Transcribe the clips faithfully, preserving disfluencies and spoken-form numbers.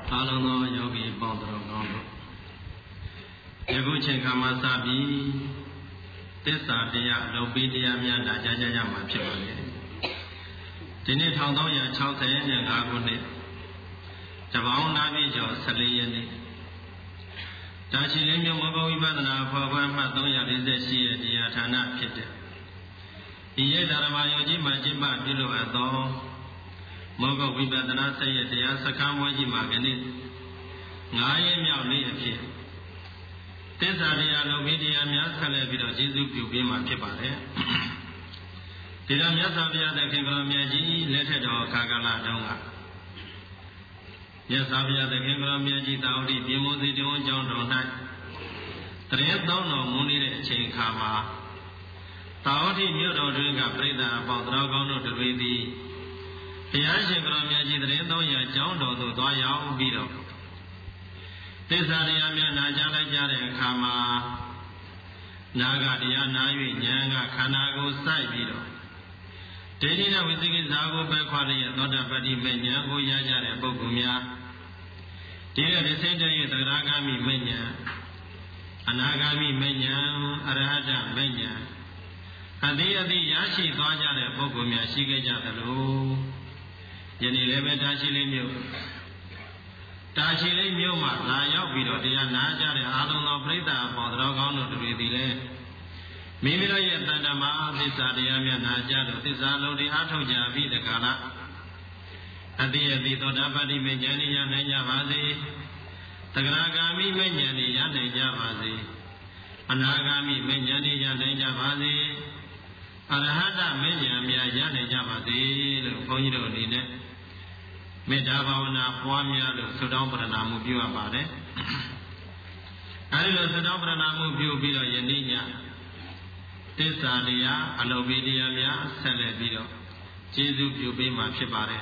အားလုံးသောယောဂီပေါင်းတော်ကောင်းတို့ယခုချိန်ခါမှာစပြီးသစ္စာတရားအလုပ်ပေးတရားများလာကြကြကြမှာဖြစ်ပါလေဒီနေ့၁၃၆၅ခုနှစ်တပေါင်းနာပြည့်ကျော်၁၄ရက်နေ့တာချီလေးမြို့မောဂဝိပဿနာဖော်ခွင့်မှတ်၃၄၈ရဲ့တရားဌာနဖြစ်တဲ့ဒီရဲ့ဓမ္မယောကြီးမှာကျင့်ပပြုလုပ်အပ်သောမောဂဝိပဿနာဆက်ရဲ့တရားစခန်းဝဲကြီးမှာကနေ့၅ရက်မြောက်နေ့အဖြစ်သစ္စာတရားလုံးပြီးတရားများဆက်လက်ပြီးတော့ကျေးဇူးပြုပေးမှာဖြစ်ပါတယ်ဒီတော့မြတ်စွာဘုရားသခင်ကတော်မြတ်ကြီးလက်ထက်တော်ခါကာလတုန်းကမြတ်စွာဘုရားသခင်ကတော်မြတ်ကြီးတာဝတိပြင်းမိုးစီတုံးကျောင်းတော်၌တရင်သောင်းတော်မူနေတဲ့အချိန်အခါမှာတာဝတိမြို့တော်တွင်ကပြိဿအပေါင်းတော်ကောင်းတို့တွေသည်ဘုရားရှင်ကတော်မြတ်ကြီးတရင်သောင်းရာကျောင်းတော်သို့သွားရောက်ပြီးတော့သစ္စာတရားများနာကြားလိုက်ကြတဲ့အခါမှာနာဂတရားနာ၍ဉာဏ်ကခန္ဓာကိုယ်စိုက်ပြီးတော့ဒိဋ္ဌိနဲ့ဝိသိကိစ္စကိုပဲခွာလျက်သောတာပတ္တိမေဉာဏ်ကိုရကြတဲ့ပုဂ္ဂိုလ်များဒီကနေ့စိတ်တည်းသဂရဂမိမေဉာဏ်အနာဂမိမေဉာဏ်အရဟတမေဉာဏ်အတိအတိရရှိသွားကြတဲ့ပုဂ္ဂိုလ်များရှိခဲ့ကြသလိုယနေ့လည်းပဲတာရှိလေးမြို့တာရှိလေးမြို့မှာလာရောက်ပြီးတော့တရားနာကြတဲ့အာလုံးသောပြိဿအပေါင်းတော်ကောင်းတို့တွေသည်လည်းမိမိတို့ရဲ့တဏ္ဍမှာသစ္စာတရားများနာကြလို့သစ္စာလုံးတွေအားထုတ်ကြပြီးတခါလားအတိအတိသောတာပတ္တိမေဉာဏ်ရနိုင်ကြပါစေသဂရဂာမိမေဉာဏ်ရနိုင်ကြပါစေအနာဂာမိမေဉာဏ်ရနိုင်ကြပါစေအရဟတမေဉာဏ်များရနိုင်ကြပါစေလို့ဘုန်းကြီးတို့အနေနဲ့မေတ္တာဘာဝနာပွားများလို့ဆုတောင်းပရဏာမှုပြုအပ်ပါတယ်အဲဒီလိုဆုတောင်းပရဏာမှုပြုပြီးတော့ယနေ့ညသစ္စာတရားအလုပ်ပေးတရားများဆက်လက်ပြီးတော့ကျေးဇူးပြုပေးမှာဖြစ်ပါတယ်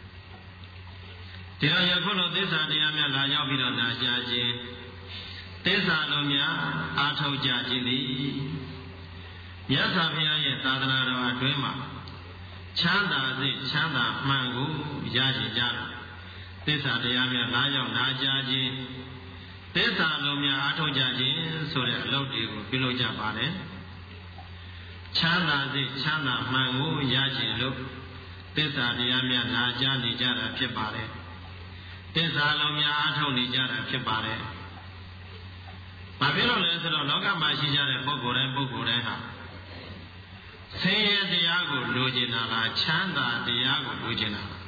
ဒီတော့ယခုလိုသစ္စာတရားများလာရောက်ပြီးတော့နာကြားခြင်းသစ္စာလုံးများအားထုတ်ကြခြင်းသည်မြတ်စွာဘုရားရဲ့သာသနာတော်အတွင်းမှာချမ်းသာစိတ်ချမ်းသာမှန်ကိုရရှိကြတယ်သစ္စာတရားများလာရောက်နာကြားခြင်းသစ္စာလုံးများအားထုတ်ကြခြင်းဆိုတဲ့အလုပ်တွေကိုပြုလုပ်ကြပါတယ်ချမ်းသာစိတ်ချမ်းသာမှန်ကိုရရှိလို့သစ္စာတရားများနာကြားနေကြတာဖြစ်ပါတယ်သစ္စာလုံးများအားထုတ်နေကြတာဖြစ်ပါတယ်ဘာဖြစ်လို့လဲဆိုတော့လောကမှာရှိကြတဲ့ပုဂ္ဂိုလ်တိုင်းပုဂ္ဂိုလ်တိုင်းဟာဆင်းရဲတရားကိုလိုချင်တာလားချမ်းသာတရားကိုလိုချင်တာလား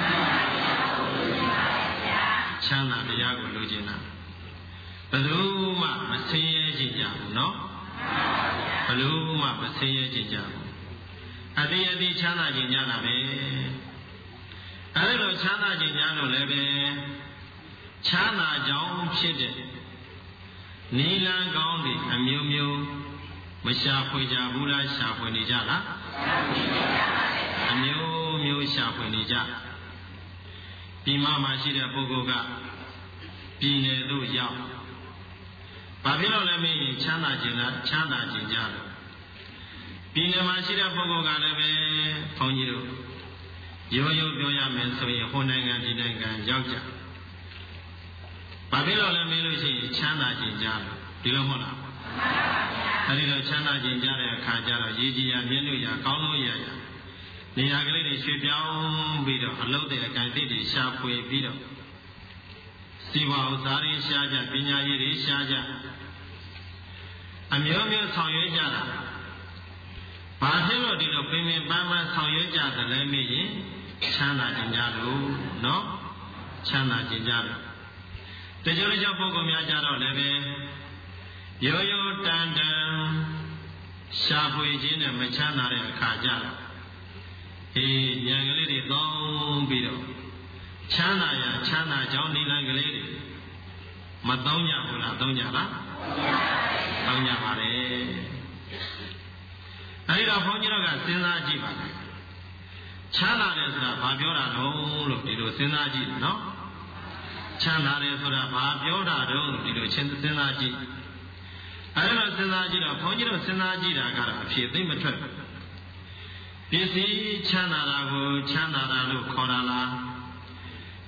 ချမ်းသာတရားကိုလိုချင်တာဘယ်သူမှမဆင်းရဲကြကြဘူးเนาะဘယ်သူမှမဆင်းရဲကြကြဘူးအတိအတိချမ်းသာခြင်းကြတာပဲအဲဒီလိုချမ်းသာခြင်းကြလို့လည်းပဲချမ်းသာကြောင်းဖြစ်တဲ့နိလန်းကောင်းတွေအမျိုးမျိုးမရှာဖွေကြဘူးလားရှာဖွေနေကြလားအမျိုးမျိုးရှာဖွေနေကြပြည်မမှာရှိတဲ့ပုဂ္ဂိုလ်ကပြည်နယ်သို့ရောက်ဘာဖြစ်လို့လဲမင်းချမ်းသာခြင်းလားချမ်းသာခြင်းကြလို့ပြည်နယ်မှာရှိတဲ့ပုဂ္ဂိုလ်ကလည်းပဲဘုန်းကြီးတို့ရိုးရိုးပြောရမယ်ဆိုရင်ဟိုနိုင်ငံဒီနိုင်ငံရောက်ကြဘာဖြစ်လို့လဲမင်းလို့ရှိရင်ချမ်းသာခြင်းကြလို့ဒီလိုမဟုတ်လားအဲဒီတော့ချမ်းသာခြင်းကြတဲ့အခါကျတော့ရေးကြီးရမြင့်လို့ရကောင်းလို့ရရနေရာကလေးတွေရွှေ့ပြောင်းပြီးတော့အလုပ်တဲ့အကန့်အသတ်တွေရှာဖွေပြီးတော့စီဝါဥစ္စာတွေရှားကြပညာရည်တွေရှားကြအမျိုးမျိုးဆောင်ရွက်ကြတာဘာဖြစ်လို့ဒီလိုပင်ပင်ပန်းပန်းဆောင်ရွက်ကြသလဲမေးရင်ချမ်းသာခြင်းကြလို့နော်ချမ်းသာခြင်းကြလို့တချို့တချို့ပုဂ္ဂိုလ်များကြတော့လည်းပဲရိုးရိုးတန်တန်ရှာဖွေခြင်းနဲ့မချမ်းသာတဲ့အခါကြတော့အေးဉာဏ်ကလေးတွေသုံးပြီးတော့ချမ်းသာရချမ်းသာကြောင်းနိလန်းကလေးတွေမသုံးကြဘူးလားသုံးကြလားသုံးကြပါလေအဲဒီတော့ဘုန်းကြီးတို့ကစဉ်းစားကြည့်ပါမယ်ချမ်းသာတယ်ဆိုတာဘာပြောတာတုံးလို့ဒီလိုစဉ်းစားကြည့်နော်ချမ်းသာတယ်ဆိုတာဘာပြောတာတုံးလို့ဒီလိုစဉ်းစားကြည့်အဲဒီလိုစဉ်းစားကြည့်တော့ဘုန်းကြီးတို့စဉ်းစားကြည့်တာကတော့အဖြစ်သိမထွက်ဘူးပစ္စည်းချမ်းသာတာကိုချမ်းသာတာလို့ခေါ်တာလားပ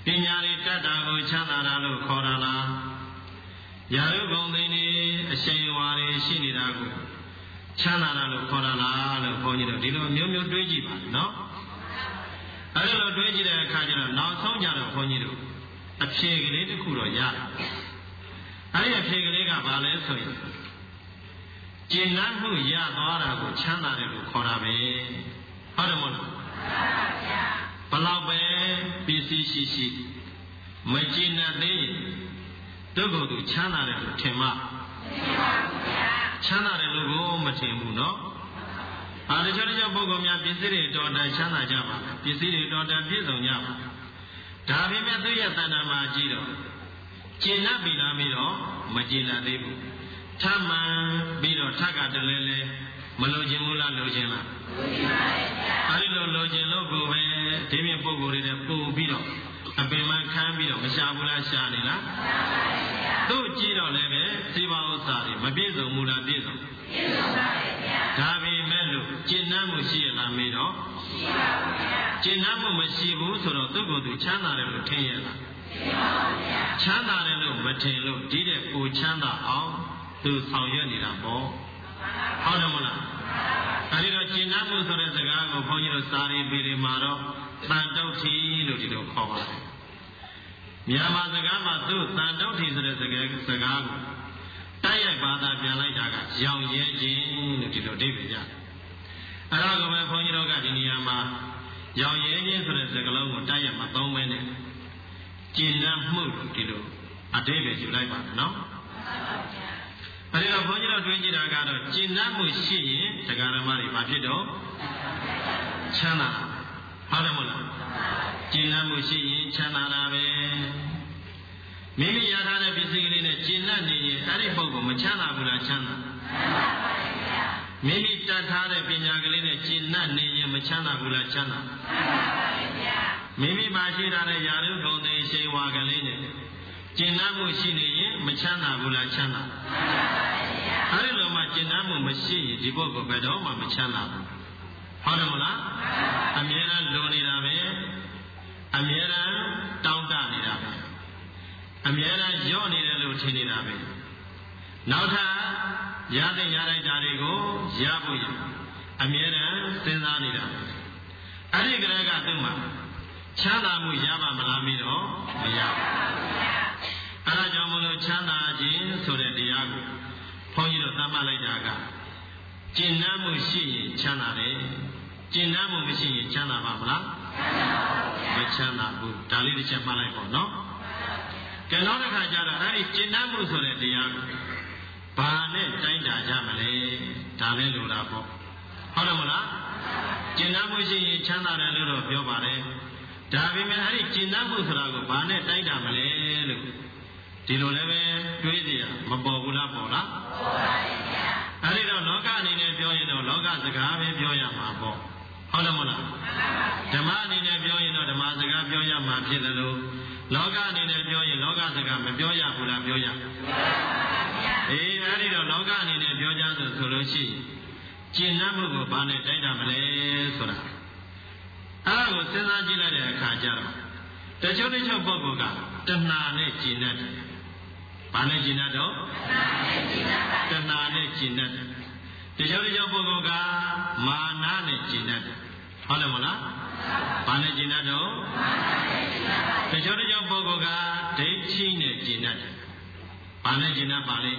ညာတွေတတ်တာကိုချမ်းသာတာလို့ခေါ်တာလားရာဟုဂုံသိနေအရှိန်ဝါတွေရှိနေတာကိုချမ်းသာတာလို့ခေါ်တာလားလို့ဘုန်းကြီးတို့ဒီလိုမျိုးမျိုးတွေးကြည့်ပါနော်အဲ့လိုတွေးကြည့်တဲ့အခါကျတော့နောက်ဆုံးကြတော့ဘုန်းကြီးတို့အဖြေကလေးတစ်ခုတော့ရတယ်အဲ့ဒီအဖြေကလေးကဘာလဲဆိုရင်ကျင့်နှံ့မှုရသွားတာကိုချမ်းသာတယ်လို့ခေါ်တာပဲဟုတ်တယ်မဟုတ်လားဘလောက်ပဲပစ္စည်းရှိရှိမကျင့်နှံ့သေးရင်ဒုက္ခသူချမ်းသာတယ်လို့ထင်မှချမ်းသာတယ်လို့ကိုမထင်ဘူးနော်အားတခြားတခြားပုဂ္ဂိုလ်များပစ္စည်းတွေတော်တန်ချမ်းသာကြပါပစ္စည်းတွေတော်တန်ပြည့်စုံကြပါဒါပေမဲ့သူရဲ့တဏ္ဍာမှာကြည့်တော့ကျင့်နှံ့ပြီလားပြီးတော့မကျင့်နှံ့သေးဘူးထမှန်ပြီးတော့ထက်ကတလဲလဲမလိုချင်ဘူးလားလိုချင်လားလိုချင်ပါရဲ့ဗျာအဲဒီလိုလိုချင်လို့ကိုပဲဒီမြင့်ပုဂ္ဂိုလ်တွေနဲ့ပို့ပြီးတော့အပင်မခံပြီးတော့မရှာဘူးလားရှာနေလားရှာပါရဲ့ဗျာသူ့ကြည့်တော့လည်းပဲစေပါဥစ္စာတွေမပြည့်စုံဘူးလားပြည့်စုံပြည့်စုံပါရဲ့ဗျာဒါပေမဲ့လို့ကျင့်နှံ့မှုရှိရလားမေးတော့ရှိပါဘူးဗျာကျင့်နှံ့မှုမရှိဘူးဆိုတော့သူ့ကိုယ်သူချမ်းသာတယ်လို့ထင်ရလားထင်ပါဘူးဗျာချမ်းသာတယ်လို့မထင်လို့ဒီတဲ့ကိုချမ်းသာအောင်သူဆောင်ရွက်နေတာပေါ့ဟုတ်တယ်မလားအဲဒီတော့ကျင့်နှံ့မှုဆိုတဲ့စကားကိုဘုန်းကြီးတို့စာရီပေတွေမှာတော့တန်တုတ်ထီလို့ဒီလိုခေါ်ပါတယ်မြန်မာစကားမှာသူတန်တုတ်ထီဆိုတဲ့စကားစကားကိုတိုက်ရိုက်ဘာသာပြန်လိုက်တာကရောင်ရဲခြင်းလို့ဒီလိုအဓိပ္ပာယ်ရတယ်အဲဒါကိုပဲဘုန်းကြီးတို့ကဒီနေရာမှာရောင်ရဲခြင်းဆိုတဲ့စကားလုံးကိုတိုက်ရိုက်မသုံးဘဲနဲ့ကျင့်နှံ့မှုလို့ဒီလိုအဓိပ္ပာယ်ယူလိုက်ပါနော်အဲဒီတော့ဘုန်းကြီးတို့တွေးကြည့်တာကတော့ကျင့်နှံ့မှုရှိရင်တရားဓမ္မတွေဘာဖြစ်တော့ချမ်းသာဟုတ်တယ်မဟုတ်လားကျင့်နှံ့မှုရှိရင်ချမ်းသာတာပဲမိမိရထားတဲ့ပစ္စည်းကလေးနဲ့ကျင့်နှံ့နေရင်အဲ့ဒီပုဂ္ဂိုလ်မချမ်းသာဘူးလားချမ်းသာမိမိတတ်ထားတဲ့ပညာကလေးနဲ့ကျင့်နှံ့နေရင်မချမ်းသာဘူးလားချမ်းသာမိမိမှာရှိထားတဲ့ယာရုဂုံသိရှိဝါကလေးနဲ့ကျင့်နှံ့မှုရှိနေရင်မချမ်းသာဘူးလားချမ်းသာအဲ့ဒီလိုမှကျင့်နှံ့မှုမရှိရင်ဒီပုဂ္ဂိုလ်ဘယ်တော့မှမချမ်းသာဘူးဟုတ်တယ်မလားအမြဲတမ်းလိုနေတာပဲအမြဲတမ်းတောင်းတနေတာပဲအမြဲတမ်းညော့နေတယ်လို့ထင်နေတာပဲနောက်ထပ်ရတဲ့ရလိုက်တာတွေကိုရဖို့ရအမြဲတမ်းစဉ်းစားနေတာပဲအဲ့ဒီကလေးကသူ့မှာချမ်းသာမှုရပါမလားမင်းတော့မရဘူးအဲ့ဒါကြောင့်မလို့ချမ်းသာခြင်းဆိုတဲ့တရားကိုဘုန်းကြီးတို့သတ်မှတ်လိုက်တာကကျင့်နှံ့မှုရှိရင်ချမ်းသာတယ်ကျင့်နှံ့မှုမရှိရင်ချမ်းသာပါမလားမချမ်းသာဘူးဒါလေးတစ်ချက်မှတ်လိုက်ပေါ့နော်ကဲနောက်တစ်ခါကျတော့အဲ့ဒီကျင့်နှံ့မှုဆိုတဲ့တရားကိုဘာနဲ့တိုင်းတာကြမလဲဒါလည်းလိုတာပေါ့ဟုတ်တယ်မလားကျင့်နှံ့မှုရှိရင်ချမ်းသာတယ်လို့တော့ပြောပါတယ်ဒါပေမဲ့အဲ့ဒီကျင့်နှံ့မှုဆိုတာကိုဘာနဲ့တိုင်းတာမလဲလို့ဒီလိုလည်းပဲတွေးကြည့်ရမပေါ်ဘူးလားပေါ်လားပေါ်ပါရဲ့ဗျာအဲ့ဒီတော့လောကအနေနဲ့ပြောရင်တော့လောကစကားပဲပြောရမှာပေါ့ဟုတ်တယ်မဟုတ်လားဓမ္မအနေနဲ့ပြောရင်တော့ဓမ္မစကားပြောရမှာဖြစ်တယ်လို့လောကအနေနဲ့ပြောရင်လောကစကားမပြောရဘူးလားပြောရအေးအဲ့ဒီတော့လောကအနေနဲ့ပြောကြဆိုဆိုလို့ရှိရင်ကျင့်နှံ့မှုကိုဘာနဲ့တိုက်တာမလဲဆိုတာအဲ့ဒါကိုစဉ်းစားကြည့်လိုက်တဲ့အခါကျတော့တချို့တချို့ပုဂ္ဂိုလ်ကတဏှာနဲ့ကျင့်တတ်တယ်ဘာနဲ့ကျင့်တတ်တော့တဏှာနဲ့ကျင့်တတ်တယ်တချို့တချို့ပုဂ္ဂိုလ်ကမာနနဲ့ကျင့်တတ်တယ်ဟုတ်တယ်မလားဘာနဲ့ကျင့်တတ်တော့တချို့တချို့ပုဂ္ဂိုလ်ကဒိဋ္ဌိနဲ့ကျင့်တတ်တယ်ဘာနဲ့ကျင့်တတ်ပါလဲ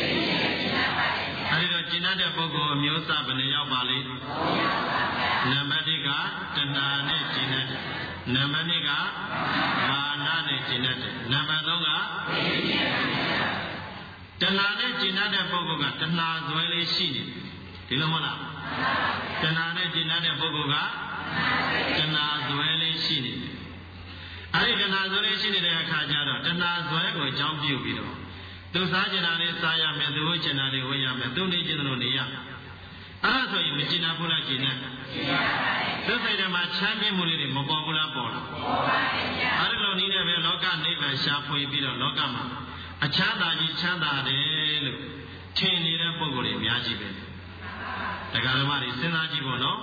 အဲဒီတော့ကျင့်တတ်တဲ့ပုဂ္ဂိုလ်အမျိုးအစားဘယ်နှယောက်ပါလဲနံပါတ်တစ်ကတဏှာနဲ့ကျင့်တတ်တယ်နံပါတ်နှစ်ကမာနနဲ့ကျင့်တတ်တယ်နံပါတ်သုံးကတဏှာနဲ့ကျင့်တတ်တဲ့ပုဂ္ဂိုလ်ကတဏှာဇွဲလေးရှိနေဒီလိုမဟုတ်လားတဏှာနဲ့ကျင့်တတ်တဲ့ပုဂ္ဂိုလ်ကတဏှာဇွဲလေးရှိနေတယ်အဲဒီတဏှာဇွဲလေးရှိနေတဲ့အခါကျတော့တဏှာဇွဲကိုအကြောင်းပြုပြီးတော့သူစားကျင်တာလေးစားရမယ်သူဝတ်ကျင်တာလေးဝတ်ရမယ်သူနေကျင်တယ်လို့နေရမယ်အဲ့ဒါဆိုရင်မကျင်တာဘူးလားကျင်တယ်သူစိတ်ထဲမှာချမ်းမြေ့မှုလေးတွေမပေါ်ဘူးလားပေါ်လားပေါ်ပါရဲ့ဗျာအဲ့ဒီလိုနည်းနဲ့ပဲလောကနိဗ္ဗာန်ရှာဖွေပြီးတော့လောကမှာအချမ်းသာကြီးချမ်းသာတယ်လို့ထင်နေတဲ့ပုဂ္ဂိုလ်တွေအများကြီးပဲတရားဓမ္မတွေစဉ်းစားကြည့်ဖို့နော်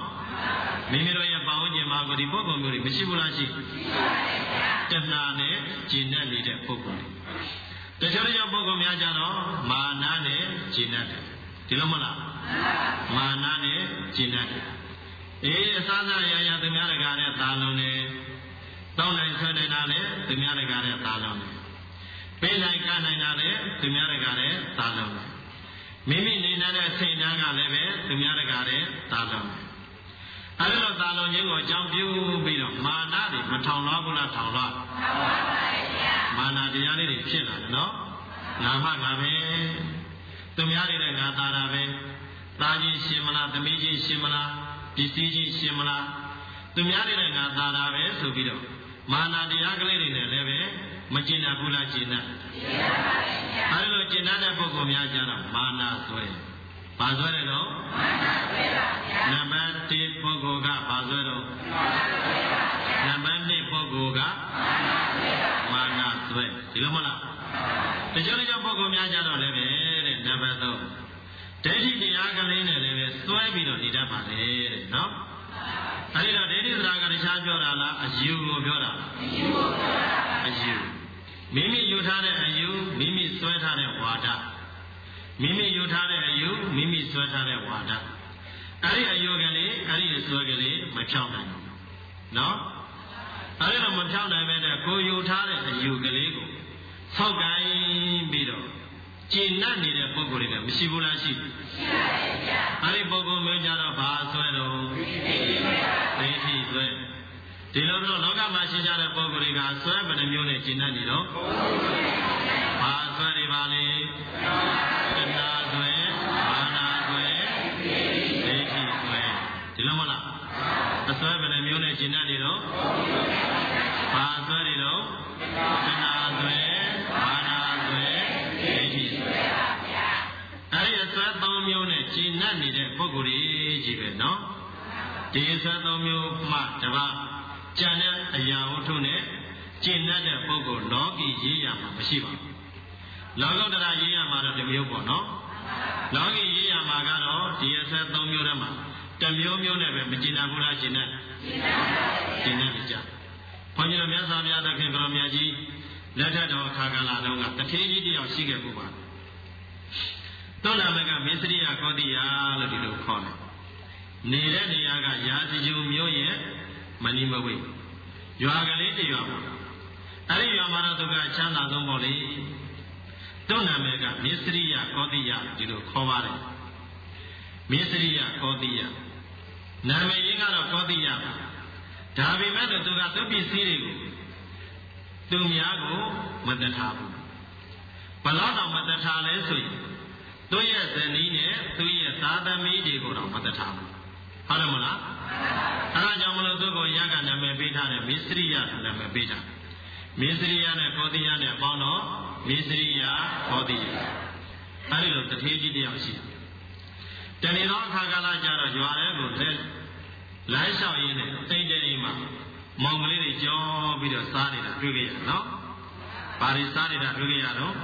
မိမိတို့ရဲ့ပေါင်းကျင်မှာကိုဒီပုဂ္ဂိုလ်မျိုးတွေမရှိဘူးလားရှိတဏှာနဲ့ကျင့်တတ်နေတဲ့ပုဂ္ဂိုလ်တွေတချို့တချို့ပုဂ္ဂိုလ်များကြတော့မာနနဲ့ကျင့်တတ်တယ်ဒီလိုမလားမာနနဲ့ကျင့်တတ်တယ်အေးအစားစားရရသူများတကာနဲ့သာလုံးနေတောင်းနိုင်ဆွဲနိုင်တာနဲ့သူများတကာနဲ့သာလုံးနေပေးနိုင်ကနိုင်တာနဲ့သူများတကာနဲ့သာလုံးနေမိမိနေနေတဲ့စိတ်ဓာတ်ကလည်းပဲသူများတကာနဲ့သာလုံးနေအဲဒီလိုသာလုံးခြင်းကိုအကြောင်းပြုပြီးတော့မာနတွေမထောင်လွှားဘူးလားထောင်လွှားထောင်လွှားပါဗျာမာနတရားလေးတွေဖြစ်လာတယ်နော်ငါမှငါပဲသူများတွေနဲ့ငါသာတာပဲသားချင်းရှင်မလားသမီးချင်းရှင်မလားပစ္စည်းချင်းရှင်မလားသူများတွေနဲ့ငါသာတာပဲဆိုပြီးတော့မာနတရားကလေးတွေနဲ့လည်းပဲမကျင်တတ်ဘူးလားကျင်တတ်ကျင်တတ်ပါဗျာအဲဒီလိုကျင်တတ်တဲ့ပုဂ္ဂိုလ်များကြတော့မာနဆွဲဘာဆွဲတယ်တော့မာနဆွဲပါဗျာနံပါတ်တစ်ပုဂ္ဂိုလ်ကဘာဆွဲတော့မာနဆွဲပါဗျာနံပါတ်နှစ်ပုဂ္ဂိုလ်ကမာနဆွဲဒီလိုမလားတချို့တချို့ပုဂ္ဂိုလ်များကြတော့လည်းပဲတဲ့နံပါတ်သုံးဒိဋ္ဌိတရားကလေးနဲ့လည်းပဲစွဲပြီးတော့နေတတ်ပါလေတဲ့နော်အဲဒီတော့ဒိဋ္ဌိတရားကတခြားပြောတာလားအယူကိုပြောတာအယူကိုပြောတာအယူမိမိယူထားတဲ့အယူမိမိစွဲထားတဲ့ဝါဒမိမိယူထားတဲ့အယူမိမိစွဲထားတဲ့ဝါဒအဲဒီအယူကလေးအဲဒီစွဲကလေးမဖြောင်းနိုင်ဘူးနော်အဲဒီတော့မဖြောင်းနိုင်ပဲနဲ့ကိုယူထားတဲ့အယူကလေးကိုဆောက်ကိုင်းပြီးတော့ကျင့်တတ်နေတဲ့ပုဂ္ဂိုလ်တွေကမရှိဘူးလားရှိရှိပါတယ်ဗျာအဲဒီပုဂ္ဂိုလ်မျိုးကြတော့ဘာဆွဲတော့ဒိဋ္ဌိဆွဲဒီလိုတော့လောကမှာရှိကြတဲ့ပုဂ္ဂိုလ်တွေကဆွဲဘယ်နှမျိုးနဲ့ကျင့်တတ်နေတော့ဘာဆွဲတွေပါလဲတဏှာဆွဲမာနဆွဲဒိဋ္ဌိဆွဲဒီလိုမလားအဆွဲဘယ်နှမျိုးနဲ့ကျင့်တတ်နေတော့ဘာဆွဲတွေတော့တဏှာဆွဲမာနဆွဲဒိဋ္ဌိဆွဲပါဗျာအဲဒီအဆွဲသုံးမျိုးနဲ့ကျင့်တတ်နေတဲ့ပုဂ္ဂိုလ်တွေကြီးပဲနော်ဒီအဆွဲသုံးမျိုးမှတပါးကျန်တဲ့အရာဝတ္ထုနဲ့ကျင့်တတ်တဲ့ပုဂ္ဂိုလ်လောကီရေးရမှာမရှိပါဘူးလောကုတ္တရာရေးရမှာတော့တစ်မျိုးပေါ့နော်လောကီရေးရမှာကတော့ဒီအဆွဲသုံးမျိုးထဲမှာတစ်မျိုးမျိုးနဲ့ပဲမကျင့်တတ်ဘူးလားကျင့်တတ်ကျင့်တတ်ကြဘုန်းကြီးတို့မြတ်စွာဘုရားသခင်တော်မြတ်ကြီးလက်ထက်တော်ခါကာလတုန်းကတထေးကြီးတယောက်ရှိခဲ့ပူပါသုဏမကမေစရိယကောတိယလို့ဒီလိုခေါ်တယ်နေတဲ့နေရာကရာဇဂျုံမျိုးရဲ့မဏိမဝိရွာကလေးတရွာပါအဲ့ဒီရွာမှာတော့သူကချမ်းသာဆုံးပေါ့လေသုဏမကမေစရိယကောတိယဒီလိုခေါ်ပါတယ်မေစရိယကောတိယနာမည်ရင်းကတော့ကောတိယပါဒါပေမဲ့သူကသူ့ပစ္စည်းတွေကိုသူများကိုမတတ်ထားဘူးဘလောက်တော့မတတ်ထားလဲဆိုရင်သူ့ရဲ့ဇနီးနဲ့သူ့ရဲ့သားသမီးတွေကိုတော့မတတ်ထားဘူးဟုတ်တယ်မလားအဲဒါကြောင့်မလို့သူ့ကိုရကနာမည်ပေးထားတယ်မေစရိယနာမည်ပေးထားမေစရိယနဲ့ကောတိယနဲ့ပေါင်းတော့မေစရိယကောတိယအဲဒီလိုတထေးကြီးတယောက်ရှိတယ်တဏီတော်အခါကာလကျတော့ရွာထဲကိုလက်လမ်းလျှောက်ရင်းနဲ့တိတ်တိတ်မှမောင်ကလေးတွေကြောပြီးတော့စားနေတာတွေ့ခဲ့ရနော်။ဘာတွေစားနေတာတွေ့ခဲ့ရတော့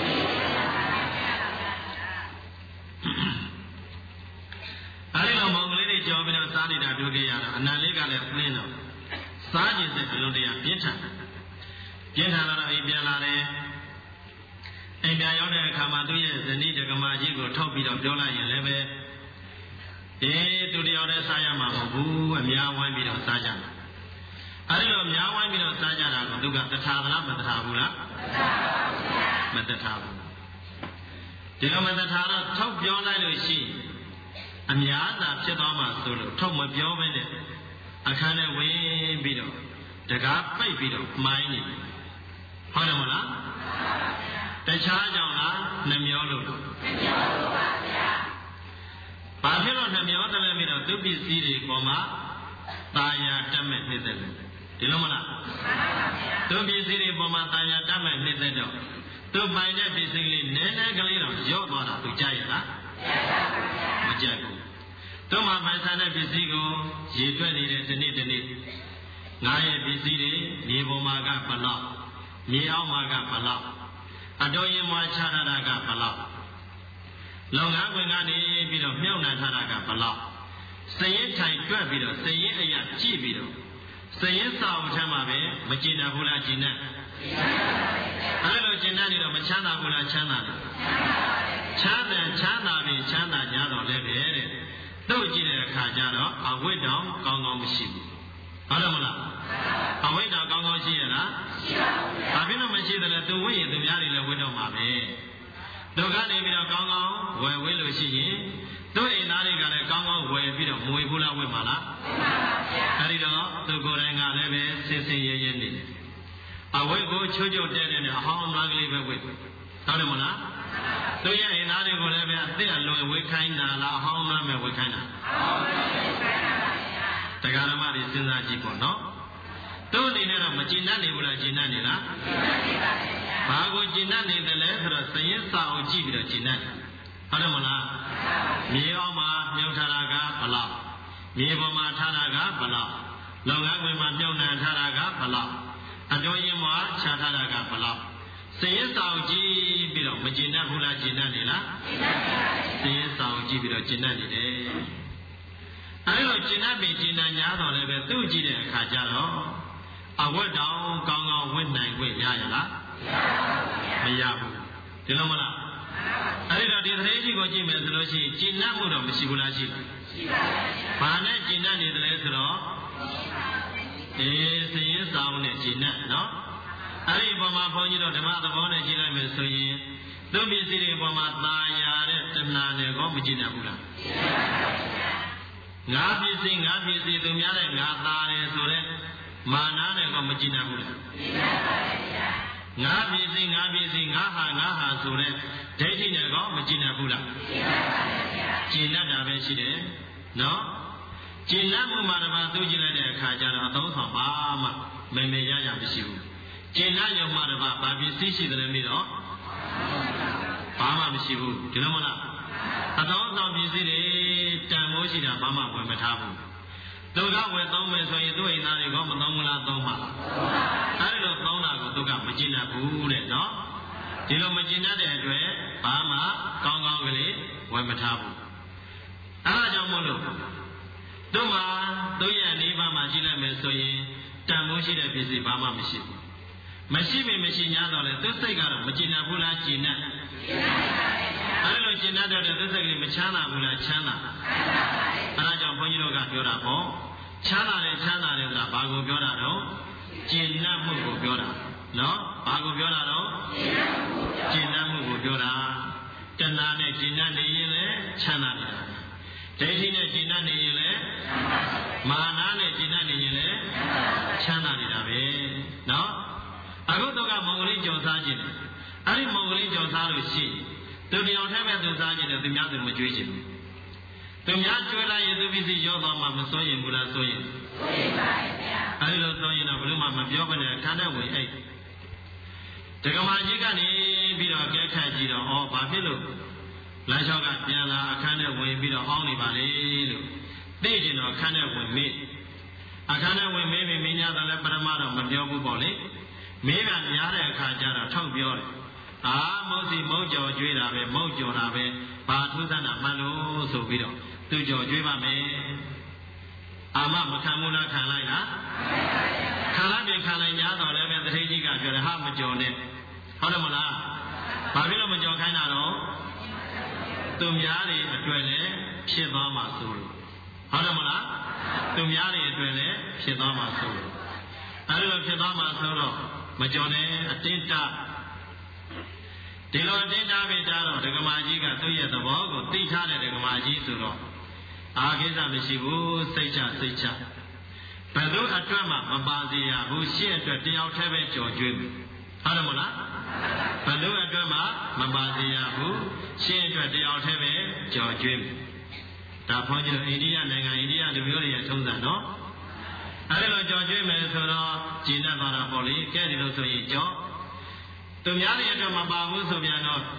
အဲဒီလိုမောင်ကလေးတွေကြောပြီးတော့စားနေတာတွေ့ခဲ့ရတော့အနံလေးကလည်းနှင်းတော့စားခြင်းတဲ့ဘလုံးတရားပြင်းထန်ပြင်းထန်တော့အိမ်ပြန်လာတယ်အိမ်ပြန်ရောက်တဲ့အခါမှာသူ့ရဲ့ဇနီးဒကမာကြီးကိုထုတ်ပြီးတော့ပြောလိုက်ရင်လည်းပဲအေးသူတယောက်တည်းစားရမှာမဟုတ်ဘူးအများဝိုင်းပြီးတော့စားကြတယ်အဲဒီလိုအများဝိုင်းပြီးတော့စားကြတာကိုသူကတထာသလားမတထာဘူးလားမတထာဘူးဒီလိုမတထာတော့ထုတ်ပြောလိုက်လို့ရှိအများသာဖြစ်သွားမှာဆိုလို့ထုတ်မပြောဘဲနဲ့အခန်းထဲဝင်ပြီးတော့တကားပိတ်ပြီးတော့မှိုင်းနေဟုတ်တယ်မလားတခြားကြောင့်လားနှမျောလို့နှမျောလို့ပါဗျာဘာဖြစ်လို့နှမျောတယ်လဲပြီးတော့သူပစ္စည်းတွေပေါ်မှာတာယာတက်မဲ့နှိမ့်သက်တယ်ဒီလိုမလားမှန်ပါဗျာသူပစ္စည်းတွေပေါ်မှာတာယာတက်မဲ့နှိမ့်သက်တော့သူပိုင်တဲ့ပစ္စည်းကလေးနည်းနည်းကလေးတော့ရော့သွားတာသူကြိုက်ရလားမကြိုက်ဘူးသူမှပိုင်ဆိုင်တဲ့ပစ္စည်းကိုရေတွက်နေတဲ့ဒီနေ့ဒီနေ့ငါရဲ့ပစ္စည်းတွေမြေပေါ်မှာကဘလောက်မြေအောက်မှာကဘလောက်အတော်ရင်မွားချထားတာကဘလောက်လုံငန်းခွင်ကနေပြီးတော့မြုပ်နှံထားတာကဘလောက်စရင်ထိုင်တွက်ပြီးတော့စရင်အရာကြည့်ပြီးတော့စရင်စာအုပ်ထဲမှာပဲမကျင်တတ်ဘူးလားကျင်တတ်အဲ့လိုကျင်တတ်နေတော့မချမ်းသာဘူးလားချမ်းသာတယ်ချမ်းသာချမ်းသာပြီချမ်းသာကြတော့လည်းပဲတဲ့တို့ကြည့်တဲ့အခါကျတော့အဝိတ္တောင်ကောင်းကောင်းမရှိဘူးဟုတ်တယ်မလားအဝိတ္တောင်ကောင်းကောင်းရှိရလားရှိပါဘူးဘာဖြစ်လို့မရှိတယ်လဲသူဝိရင်သူများတွေလည်းဝိတ္တောင်မှာပဲတို့ကနေပြီးတော့ကောင်းကောင်းဝယ်ဝေးလို့ရှိရင်တို့အိမ်သားတွေကလည်းကောင်းကောင်းဝယ်ပြီးတော့မွေဘူးလားဝယ်မှာလားဝယ်ပါပါဗျာအဲဒီတော့သူကိုယ်တိုင်ကလည်းပဲစင်စင်ရဲရဲနေတယ်အဝိကိုချိုးချိုးတဲတဲနဲ့အဟောင်းသားကလေးပဲဝယ်ဟုတ်တယ်မလားတို့ရဲ့အိမ်သားတွေကိုလည်းပဲအသက်အလွယ်ဝေးခိုင်းတာလားအဟောင်းသားပဲဝေးခိုင်းတာအဟောင်းသားပဲဝေးခိုင်းတာပါဗျာတရားဓမ္မတွေစဉ်းစားကြည့်ပေါ့နော်တို့အနေနဲ့တော့မကျင်တတ်နေဘူးလားကျင်တတ်နေလားကျင်တတ်နေပါဗျာဘာကိုကျင်တတ်နေတယ်လဲဆိုတော့စရင်စာအုပ်ကြည့်ပြီးတော့ကျင်တတ်တယ်ဟုတ်တယ်မလားမြေအောင်မှာမြုပ်ထားတာကဘလောက်မြေပေါ်မှာထားတာကဘလောက်လုပ်ငန်းခွင်မှာမြုပ်နှံထားတာကဘလောက်အတွင်းရင်မှာခြာထားတာကဘလောက်စရင်စာအုပ်ကြည့်ပြီးတော့မကျင်တတ်ဘူးလားကျင်တတ်နေလားကျင်တတ်ပါဘူးစရင်စာအုပ်ကြည့်ပြီးတော့ကျင်တတ်နေတယ်အဲဒီလိုကျင်တတ်ပြီးကျင်တတ်냐တော့လည်းပဲသူ့ကြည့်တဲ့အခါကျတော့အဝတ်တောင်ကောင်းကောင်းဝတ်နိုင်ခွင့်ရရလားမရဘူးဒီလိုမလားအဲ့တော့ဒီသတင်းကြီးကိုကြည့်မယ်ဆိုလို့ရှိရင်ကျင့်တတ်မှုတော့မရှိဘူးလားရှိလားရှိပါပါဘာနဲ့ကျင့်တတ်နေတယ်လဲဆိုတော့အေးစရင်ဆောင်နဲ့ကျင့်တတ်နော်အဲ့ဒီပုံမှာဘုန်းကြီးတို့ဓမ္မသဘောနဲ့ကြည့်လိုက်မယ်ဆိုရင်သူ့ပစ္စည်းတွေပုံမှာသာယာတဲ့တဏှာနဲ့ကောမကျင့်တတ်ဘူးလားကျင့်တတ်ပါဘူးငါပစ္စည်းငါပစ္စည်းသူများတဲ့ငါသားတယ်ဆိုတဲ့မာနနဲ့ကောမကျင့်တတ်ဘူးလားကျင့်တတ်ပါဘူးငါပစ္စည်းငါပစ္စည်းငါဟာငါဟာဆိုတဲ့ဒိဋ္ဌိနဲ့ကောမကျင်တတ်ဘူးလားကျင်တတ်ပါဗျာကျင်တတ်တာပဲရှိတယ်နော်ကျင်တတ်မှုမှာတပါသူကြည့်လိုက်တဲ့အခါကျတော့အသုံးဆောင်ပါမှမေမေရရမရှိဘူးကျင်တတ်ရုံမှာတပါဘာပစ္စည်းရှိတယ်လဲပြီးတော့ဘာမှမရှိဘူးဒီလိုမလားအသုံးဆောင်ပစ္စည်းတွေတန်ဖိုးရှိတာဘာမှဝင်မထားဘူးသူကဝယ်သုံးမယ်ဆိုရင်သူ့အိမ်သားတွေကမသုံးဘူးလားသုံးပါလားအဲဒီလိုသုံးတာကိုသူကမကျင်တတ်ဘူးတဲ့နော်ဒီလိုမကျင်တတ်တဲ့အတွက်ဘာမှကောင်းကောင်းကလေးဝယ်မထားဘူးအဲဒါကြောင့်မို့လို့တို့မှာတို့ရဲ့နေပါမှာကြည့်လိုက်မယ်ဆိုရင်တန်ဖိုးရှိတဲ့ပစ္စည်းဘာမှမရှိဘူးမရှိပေမရှိ냐တော့လေသူစိတ်ကတော့မကျင်တတ်ဘူးလားကျင်တတ်ကျင်တတ်ပါဗျာအဲဒီလိုကျင်တတ်တဲ့သူစိတ်ကလေးမချမ်းသာဘူးလားချမ်းသာအဲဒါကြောင့်ဘုန်းကြီးတို့ကပြောတာပေါ့ချမ်းသာတယ်ချမ်းသာတယ်ဆိုတာဘာကိုပြောတာတော့ကျင်တတ်မှုကိုပြောတာနော်ဘာကိုပြောတာတော့ကျင်တတ်မှုကိုပြောတာတဏှာနဲ့ကျင်တတ်နေရင်လည်းချမ်းသာနေတာဒိဋ္ဌိနဲ့ကျင်တတ်နေရင်လည်းမာနနဲ့ကျင်တတ်နေရင်လည်းချမ်းသာနေတာပဲနော်အခုတော့ကမောင်ကလေးကြော်စားခြင်းအဲ့ဒီမောင်ကလေးကြော်စားလို့ရှိသူတယောက်တည်းပဲသူစားခြင်းတယ်သူများသူမကြွေးခြင်းဘူးသူများကြွေးလိုက်ရင်သူပစ္စည်းရောသွားမှမစိုးရင်ဘူးလားစိုးရင်စိုးရင်ပါဗျာအဲ့ဒီလိုစိုးရင်တော့ဘယ်လို့မှမပြောဘဲနဲ့ခန္ဓာဝင်အိတ်ဒကမာကြီးကနေပြီးတော့ကဲခတ်ကြည့်တော့ဩဘာဖြစ်လို့လမ်းလျှောက်ကပြန်လာအခန်းထဲဝင်ပြီးတော့အောင်းနေပါလေလို့သိကျင်တော့အခန်းထဲဝင်မေးအခန်းထဲဝင်မေးပြီးမင်းများတော့လည်းပရမတော့မပြောဘူးပေါ့လေမေးကများတဲ့အခါကျတော့ထောက်ပြောတယ်အာမုတ်စီမုတ်ကြော်ကျွေးတာပဲမုတ်ကြော်တာပဲဘာထူးဆန်းတာမှန်လို့ဆိုပြီးတော့သူကြော်ကျွေးပါမယ်အာမမခံဘူးလားခံလိုက်လားခံလိုက်ပြန်ခံလိုက်냐တော့လည်းပဲတထေးကြီးကပြောတယ်ဟာမကြော်နဲ့ဟုတ်တယ်မလားဘာဖြစ်လို့မကြော်ခိုင်းတာတော့သူများတွေအတွက်လည်းဖြစ်သွားမှာဆိုလို့ဟုတ်တယ်မလားသူများတွေအတွက်လည်းဖြစ်သွားမှာဆိုလို့အဲဒီလိုဖြစ်သွားမှာဆိုတော့မကြော်နဲ့အတင်းတဒီလိုအတင်းတပြီးကြတော့ဒကမာကြီးကသူ့ရဲ့သဘောကိုသိထားတဲ့ဒကမာကြီးဆိုတော့အာကိစ္စမရှိဘူးစိတ်ချစိတ်ချဘယ်သူအတွက်မှမပါစေရဘူးရှေ့အတွက်တယောက်တည်းပဲကြော်ကျွေးမယ်ဟုတ်တယ်မလားဘယ်သူအတွက်မှမပါစေရဘူးရှေ့အတွက်တယောက်တည်းပဲကြော်ကျွေးမယ်ဒါဘုန်းကြီးတို့အိန္ဒိယနိုင်ငံအိန္ဒိယလူမျိုးတွေရဲ့ထုံးစံနော်အဲဒီလိုကြော်ကျွေးမယ်ဆိုတော့ကျင့်တတ်သွားတာပေါ့လေကဲဒီလိုဆိုရင်ကြော်သူများတွေအတွက်မပါဘူးဆိုပြန်တော့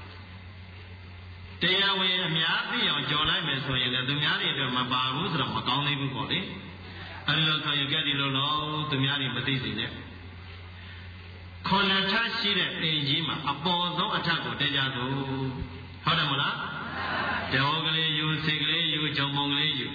တရားဝင်အများသိအောင်ကြော်လိုက်မယ်ဆိုရင်လည်းသူများတွေအတွက်မပါဘူးဆိုတော့မကောင်းသေးဘူးပေါ့လေအဲဒီလိုဆိုရင်ကဲဒီလိုတော့သူများတွေမသိစေနဲ့ခေါ်လက်ထရှိတဲ့အိမ်ကြီးမှာအပေါ်ဆုံးအထက်ကိုတက်ကြသူဟုတ်တယ်မလားတောကလေးယူစိတ်ကလေးယူဂျုံမုံကလေးယူ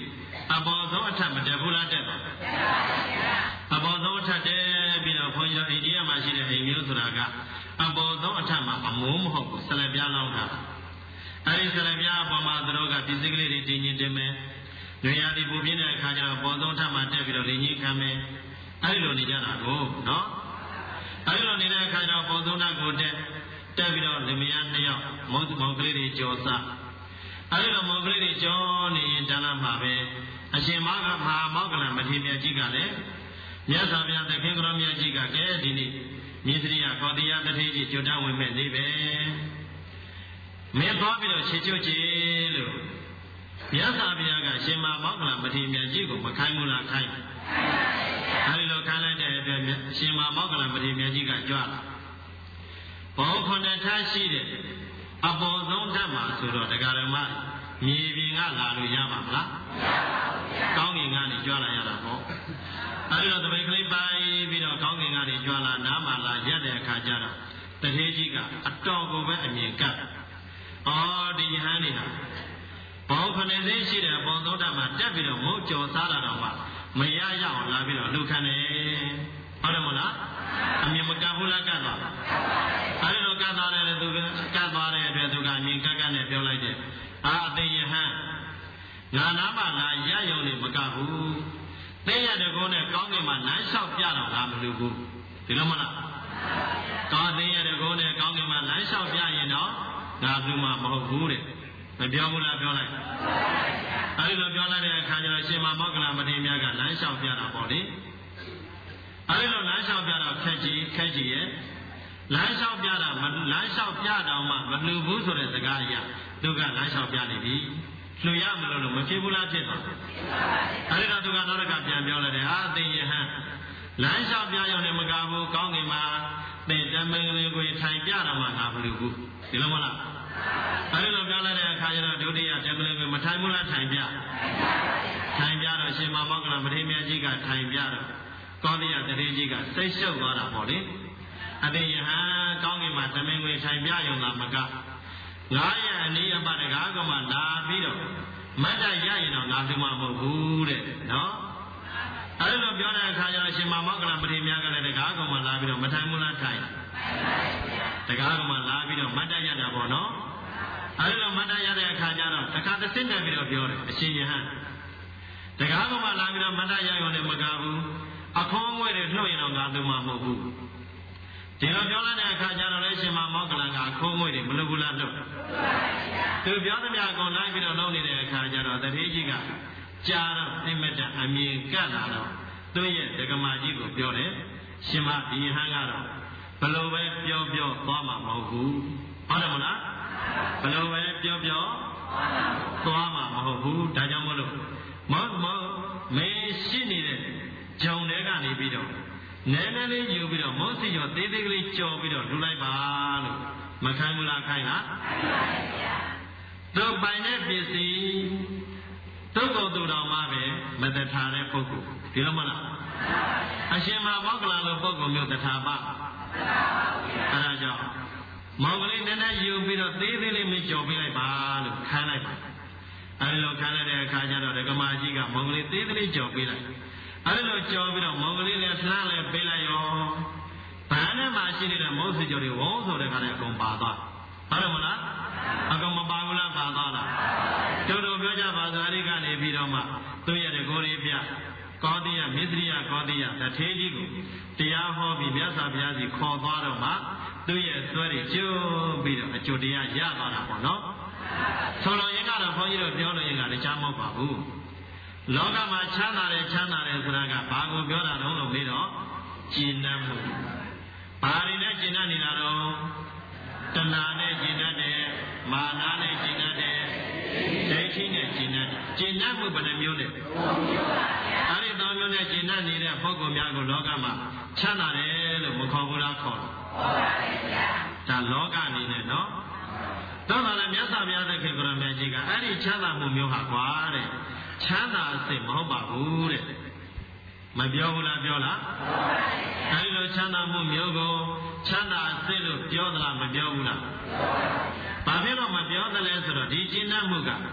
အပေါ်ဆုံးအထက်မတက်ဘူးလားတက်ပါအပေါ်ဆုံးအထက်တက်ပြီးတော့ဘုန်းကြီးတို့အိန္ဒိယမှာရှိတဲ့အိမ်မျိုးဆိုတာကအပေါ်ဆုံးအထက်မှာအမိုးမဟုတ်ဘူးဆလပြားလောင်းတာအဲဒီဆလပြားအပေါ်မှာသူတို့ကပစ္စည်းကလေးတွေတင်ရင်တင်မယ်ညရာဒီပူပြင်းတဲ့အခါကျတော့ပေါ်ဆုံးအထက်မှာတက်ပြီးတော့လင်းကြီးခံမယ်အဲဒီလိုနေကြတာကိုနော်အဲဒီလိုနေတဲ့အခါကျတော့ပေါ်ဆုံးအထက်ကိုတက်တက်ပြီးတော့လင်မယားနှစ်ယောက်မုံမောင်ကလေးတွေကြော်စားအဲဒီလိုမောင်ကလေးတွေကြောနေရင်တန်းလာမှာပဲအရှင်မကမဟာမောက္ကလမထေရမြတ်ကြီးကလည်းမြတ်စွာဘုရားသခင်ကတော်မြတ်ကြီးကကဲဒီနေ့မြေသရိယကောတိယတထေကြီးကျွတ်တဝင်မဲ့နေပဲမင်းသွားပြီးတော့ခြေကျွတ်ကြည်လို့မြတ်စွာဘုရားကရှင်မမောက္ကလမထေရမြတ်ကြီးကိုမခိုင်းဘူးလားခိုင်းအဲဒီလိုခိုင်းလိုက်တဲ့အတွက်ရှင်မမောက္ကလမထေရမြတ်ကြီးကကြွလာဘောခုနှစ်ထားရှိတဲ့အပေါ်ဆုံးဓာတ်မှာဆိုတော့တရားဓမ္မမြေပြင်ကလာလို့ရပါမလားမရပါဘူးဗျာကောင်းကင်ကနေကြွလာရတာပေါ့အဲဒီတော့တပိတ်ကလေးပိုင်းပြီးတော့ကောင်းကင်ကနေကြွလာနားမှာလာရက်တဲ့အခါကျတော့တထေးကြီးကအတော်ကိုပဲအမြင်ကပ်အော်ဒီယဟန်နေဟာဘောခနဲ့သိရှိတဲ့အပေါ်ဆုံးဓာတ်မှာတက်ပြီးတော့မုတ်ကြော်စားတာတော့မှမရရအောင်လာပြီးတော့လှုပ်ခတ်နေဟုတ်တယ်မလားအမြင်မကပ်ဘူးလားကပ်သွားအဲဒီလိုကပ်သွားတယ်သူကကပ်သွားတဲ့အတွက်သူကအမြင်ကပ်ကပ်နဲ့ပြောလိုက်တယ်အာအသိယဟန်ငါနာမှာလာရရုံနဲ့မကဘူးသိရတဲ့ကောနဲ့ကောင်းကင်မှာလမ်းလျှောက်ပြတော့ငါမလုပ်ဘူးဒီလိုမလားကောင်းသိရတဲ့ကောနဲ့ကောင်းကင်မှာလမ်းလျှောက်ပြရင်တော့ငါဘူးမှမဟုတ်ဘူးတဲ့မပြောဘူးလားပြောလိုက်အဲဒီလိုပြောလိုက်တဲ့အခါကျတော့ရှင်မမောက္ကလမထေရမြတ်ကလမ်းလျှောက်ပြတာပေါ့လေအဲဒီလိုလမ်းလျှောက်ပြတော့ခက်ကြီးခက်ကြီးရဲ့လမ်းလျှောက်ပြတာလမ်းလျှောက်ပြတော့မှမလှူဘူးဆိုတဲ့စကားအရာသူကလမ်းလျှောက်ပြနေပြီလှူရမလို့လို့မဖြစ်ဘူးလားဖြစ်သွားအဲဒီတော့သူကနောက်တစ်ခါပြန်ပြောလိုက်တယ်ဟာသိယဟန်လမ်းလျှောက်ပြရုံနဲ့မကဘူးကောင်းကင်မှာသင်တမင်လေးကိုထိုင်ပြတော့မှငါမလှူဘူးဒီလိုမလားအဲဒီလိုပြောလိုက်တဲ့အခါကျတော့ဒုတိယတမင်လေးကိုမထိုင်ဘူးလားထိုင်ပြထိုင်ပြတော့ရှင်မမောက္ကလမထေရမြတ်ကြီးကထိုင်ပြတော့ကောတိယတထေကြီးကစိတ်ရှုပ်သွားတာပေါ့လေအတေယဟန်ကောင်းကင်မှာသမင်ငွေထိုင်ပြရုံသာမကငါရဲ့အနည်းအပါတကားကမှလာပြီးတော့မတ်တရရင်တော့ငါသူမှမဟုတ်ဘူးတဲ့နော်အဲဒီလိုပြောတဲ့အခါကျတော့ရှင်မမောက္ကလမထေရမြတ်ကလည်းတကားကမှလာပြီးတော့မထိုင်ဘူးလားထိုင်တကားကမှလာပြီးတော့မတ်တရတာပေါ့နော်အဲဒီလိုမတ်တရတဲ့အခါကျတော့တခါတစ်စင်းတက်ပြီးတော့ပြောတယ်အရှင်ယဟန်တကားကမှလာပြီးတော့မတ်တရရုံနဲ့မကဘူးအခေါ်ငွေတွေနှုတ်ရင်တော့ငါသူမှမဟုတ်ဘူးဒီလိုပြောလိုက်တဲ့အခါကျတော့လည်းရှင်မမောက္ကလကခိုးငွေတွေမလုပ်ဘူးလားလို့သူပြောသမျှကုန်လိုက်ပြီးတော့လုပ်နေတဲ့အခါကျတော့တထေးကြီးကကြာတော့သိမတအမြင်ကပ်လာတော့သူ့ရဲ့ဒကမာကြီးကိုပြောတယ်ရှင်မဒီဟန်ကတော့ဘလို့ပဲပြောပြောသွားမှာမဟုတ်ဘူးဟုတ်တယ်မလားဘလို့ပဲပြောပြောသွားမှာမဟုတ်ဘူးဒါကြောင့်မို့လို့မောမောမင်းရှိနေတဲ့ဂျုံတွေကနေပြီးတော့နည်းနည်းလေးယူပြီးတော့မောစီကျော်သေးသေးကလေးကြော်ပြီးတော့လှူလိုက်ပါလို့မခိုင်းဘူးလားခိုင်းလားသူပိုင်တဲ့ပစ္စည်းသူ့ကိုယ်သူတော်မှပဲမတထာတဲ့ပုဂ္ဂိုလ်ဒီလိုမလားအရှင်မမောက္ကလလိုပုဂ္ဂိုလ်မျိုးတထာပအဲဒါကြောင့်မောင်ကလေးနည်းနည်းယူပြီးတော့သေးသေးလေးမကြော်ပေးလိုက်ပါလို့ခိုင်းလိုက်ပါအဲဒီလိုခိုင်းလိုက်တဲ့အခါကျတော့ဒကမာကြီးကမောင်ကလေးသေးသေးလေးကြော်ပေးလိုက်အဲဒီလိုကြော်ပြီးတော့မောင်ကလေးလည်းလှမ်းလည်းပေးလိုက်ရောဘာနဲ့မှရှိနေတဲ့မုတ်စီကျော်တွေဝုန်းဆိုတဲ့ခါနဲ့အကုန်ပါသွားဟုတ်တယ်မလားအကောင်မပါဘူးလားပါသွားလားတို့တို့ပြောကြပါဆိုအဲဒီကနေပြီးတော့မှသူ့ရဲ့ကိုယ်လေးပြကောတိယမစ္စရိယကောတိယတထေးကြီးကိုတရားဟောပြီးမြတ်စွာဘုရားကြီးခေါ်သွားတော့မှသူ့ရဲ့သွဲတွေကျိုးပြီးတော့အကျိုးတရားရသွားတာပေါ့နော်ဆိုလိုရင်းကတော့ဘုန်းကြီးတို့ပြောလို့ရင်းကလည်းကြားမဟုတ်ပါဘူးလောကမှာချမ်းသာတယ်ချမ်းသာတယ်ဆိုတာကဘာကိုပြောတာတော့လို့ပြီးတော့ကျင့်တတ်မှုဘာတွေနဲ့ကျင့်တတ်နေတာတော့တဏှာနဲ့ကျင့်တတ်တယ်မာနနဲ့ကျင့်တတ်တယ်ဒိဋ္ဌိနဲ့ကျင့်တတ်တယ်ကျင့်တတ်မှုဘယ်နှမျိုးလဲအဲ့ဒီသုံးမျိုးနဲ့ကျင့်တတ်နေတဲ့ပုဂ္ဂိုလ်များကိုလောကမှာချမ်းသာတယ်လို့မခေါ်ဘူးလားခေါ်တယ်ခေါ်ပါတယ်ဗျာဒါလောကအနေနဲ့နော်တော့လည်းမြတ်စွာဘုရားသခင်ကိုရမေကြီးကအဲ့ဒီချမ်းသာမှုမျိုးဟာကွာတဲ့ချမ်းသာအစစ်မဟုတ်ပါဘူးတဲ့မပြောဘူးလားပြောလားအဲဒီလိုချမ်းသာမှုမျိုးကိုချမ်းသာအစစ်လို့ပြောသလားမပြောဘူးလားဘာဖြစ်လို့မပြောသလဲဆိုတော့ဒီကျင့်တတ်မှုက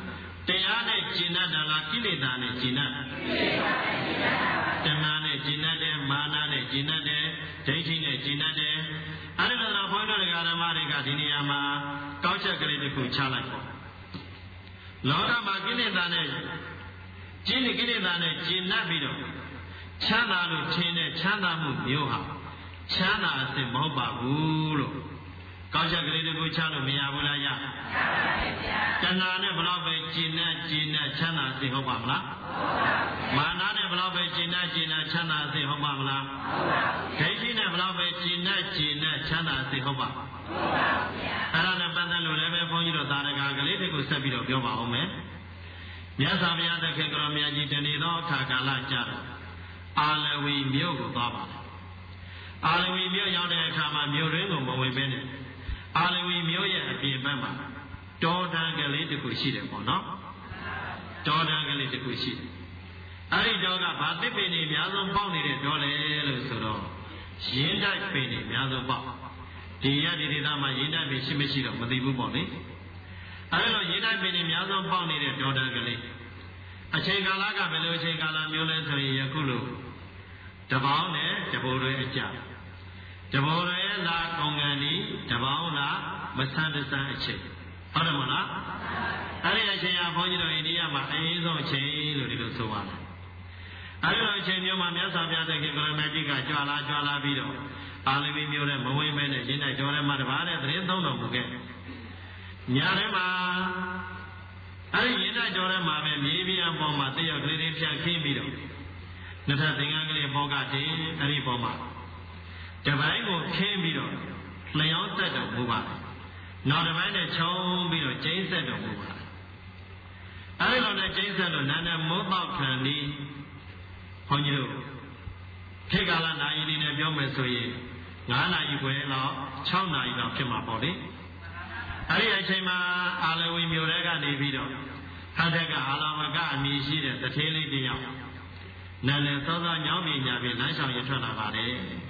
တရားနဲ့ကျင့်တတ်တာလားကိလေသာနဲ့ကျင့်တတ်တဏှာနဲ့ကျင့်တတ်တယ်မာနနဲ့ကျင့်တတ်တယ်ဒိဋ္ဌိနဲ့ကျင့်တတ်တယ်အဲ့ဒီလိုဘုန်းတော်ဓမ္မတွေကဒီနေရာမှာကောက်ချက်ကလေးတစ်ခုချလိုက်ပေါ့လောကမှာကိလေသာနဲ့ကျင့်တဲ့ကိလေသာနဲ့ကျင့်တတ်ပြီးတော့ချမ်းသာလို့ထင်တဲ့ချမ်းသာမှုမျိုးဟာချမ်းသာအစစ်မဟုတ်ပါဘူးလို့ကောက်ချက်ကလေးတစ်ခုချလို့မရဘူးလားရပါဘူးဗျာတဏှာနဲ့ဘလောက်ပဲကျင့်နဲ့ကျင့်နဲ့ချမ်းသာအစစ်ဟုတ်ပါမလားဟုတ်ပါဘူးမာနနဲ့ဘလောက်ပဲကျင့်နဲ့ကျင့်နဲ့ချမ်းသာအစစ်ဟုတ်ပါမလားဟုတ်ပါဘူးဒိဋ္ဌိနဲ့ဘလောက်ပဲကျင့်နဲ့ကျင့်နဲ့ချမ်းသာအစစ်ဟုတ်ပါဟုတ်ပါဘူးဗျာအဲ့ဒါနဲ့ပတ်သက်လို့လည်းပဲဘုန်းကြီးတို့သာရကကလေးတစ်ခုဆက်ပြီးတော့ပြောပါအောင်မယ်မြတ်စွာဘုရားသခင်ကတော်မြတ်ကြီးတဏီသောအခါကာလကြတော့အာလဝီမြို့ကိုသွားပါတယ်အာလဝီမြို့ရောက်တဲ့အခါမှာမြို့ရင်းကိုမဝင်ဘဲနဲ့အာလဝီမြို့ရဲ့အပြင်ဘက်မှာတောတန်းကလေးတစ်ခုရှိတယ်ပေါ့နော်တောတန်းကလေးတစ်ခုရှိတယ်အဲ့ဒီတောကဘာသစ်ပင်တွေအများဆုံးပေါက်နေတဲ့တောလေလို့ဆိုတော့ရင်းတိုက်ပင်တွေအများဆုံးပေါက်ဒီရဒီဒေသမှာရင်းတိုက်ပင်ရှိမရှိတော့မသိဘူးပေါ့လေအဲ့လိုရင်းတိုက်ပင်တွေအများဆုံးပေါက်နေတဲ့တောတန်းကလေးအချိန်ကာလကဘယ်လိုအချိန်ကာလမျိုးလဲဆိုရင်ယခုလိုတပေါင်းနဲ့တဘိုးတွေအကြတဘိုးတွေလာကောင်းကန်ဒီတပေါင်းလာမဆန်းတဆန်းအချိန်ဟုတ်တယ်မလားအဲ့ဒီအချိန်ကဘုန်းကြီးတို့အိန္ဒိယမှာအရင်ဆုံးအချိန်လို့ဒီလိုဆိုပါတယ်အဲ့ဒီအချိန်မျိုးမှာမြတ်စွာဘုရားသခင်ကရမတိကကြွလာကြွလာပြီးတော့အာလဝီမျိုးနဲ့မဝိမဲနဲ့ရင်းနဲ့ကြောထဲမှာတပါးနဲ့သတင်းသုံးတော်မူခဲ့ညာထဲမှာအဲ့ဒီရင်းနဲ့ကြောထဲမှာပဲမြေပြအပေါ်မှာတယောက်ကလေးလေးဖြတ်ခင်းပြီးတော့နှစ်ထပ်သင်္ကန်းကလေးပေါ်ကတင်အဲ့ဒီပေါ်မှာတပိုင်းကိုခင်းပြီးတော့လျောင်းဆက်တော်မူပါတယ်နောက်တပိုင်းနဲ့ခြုံပြီးတော့ကျိန်းဆက်တော်မူပါတယ်အဲ့ဒီလိုနဲ့ကျိန်းဆက်တော့နာနဲ့မိုးပေါက်ခံပြီးဘုန်းကြီးတို့ခေတ်ကာလနာရီလေးနဲ့ပြောမယ်ဆိုရင်ငါးနာရီခွဲလောက်ခြောက်နာရီလောက်ဖြစ်မှာပေါ့လေအဲ့ဒီအချိန်မှာအာလဝီမြို့ထဲကနေပြီးတော့ဟတ်တက်ကအာလဝကအမည်ရှိတဲ့တထေးလေးတစ်ယောက်နာနဲ့စောစောညောင်းပြညာပြလမ်းဆောင်ရထွက်လာပါတယ်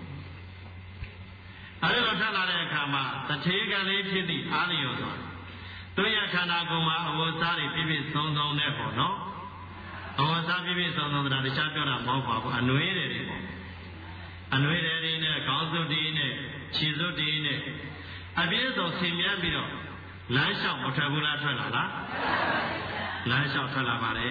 အဲဒီလိုထွက်လာတဲ့အခါမှာတထေးကလေးဖြစ်သည့်အားလျော်စွာသူရခန္ဓာကိုယ်မှာအဝတ်စားတွေပြည့်ပြည့်စုံစုံနဲ့ပေါ့နော်အဝတ်စားပြည့်ပြည့်စုံစုံတာတခြားပြောတာမဟုတ်ပါဘူးအနွေးတွေပေါ့အနွေးတွေနဲ့ခေါင်းစွပ်တွေနဲ့ခြေစွပ်တွေနဲ့အပြည့်စုံဆင်မြန်းပြီးတော့လမ်းလျှောက်မထွက်ဘူးလားထွက်လာလားလမ်းလျှောက်ထွက်လာပါတယ်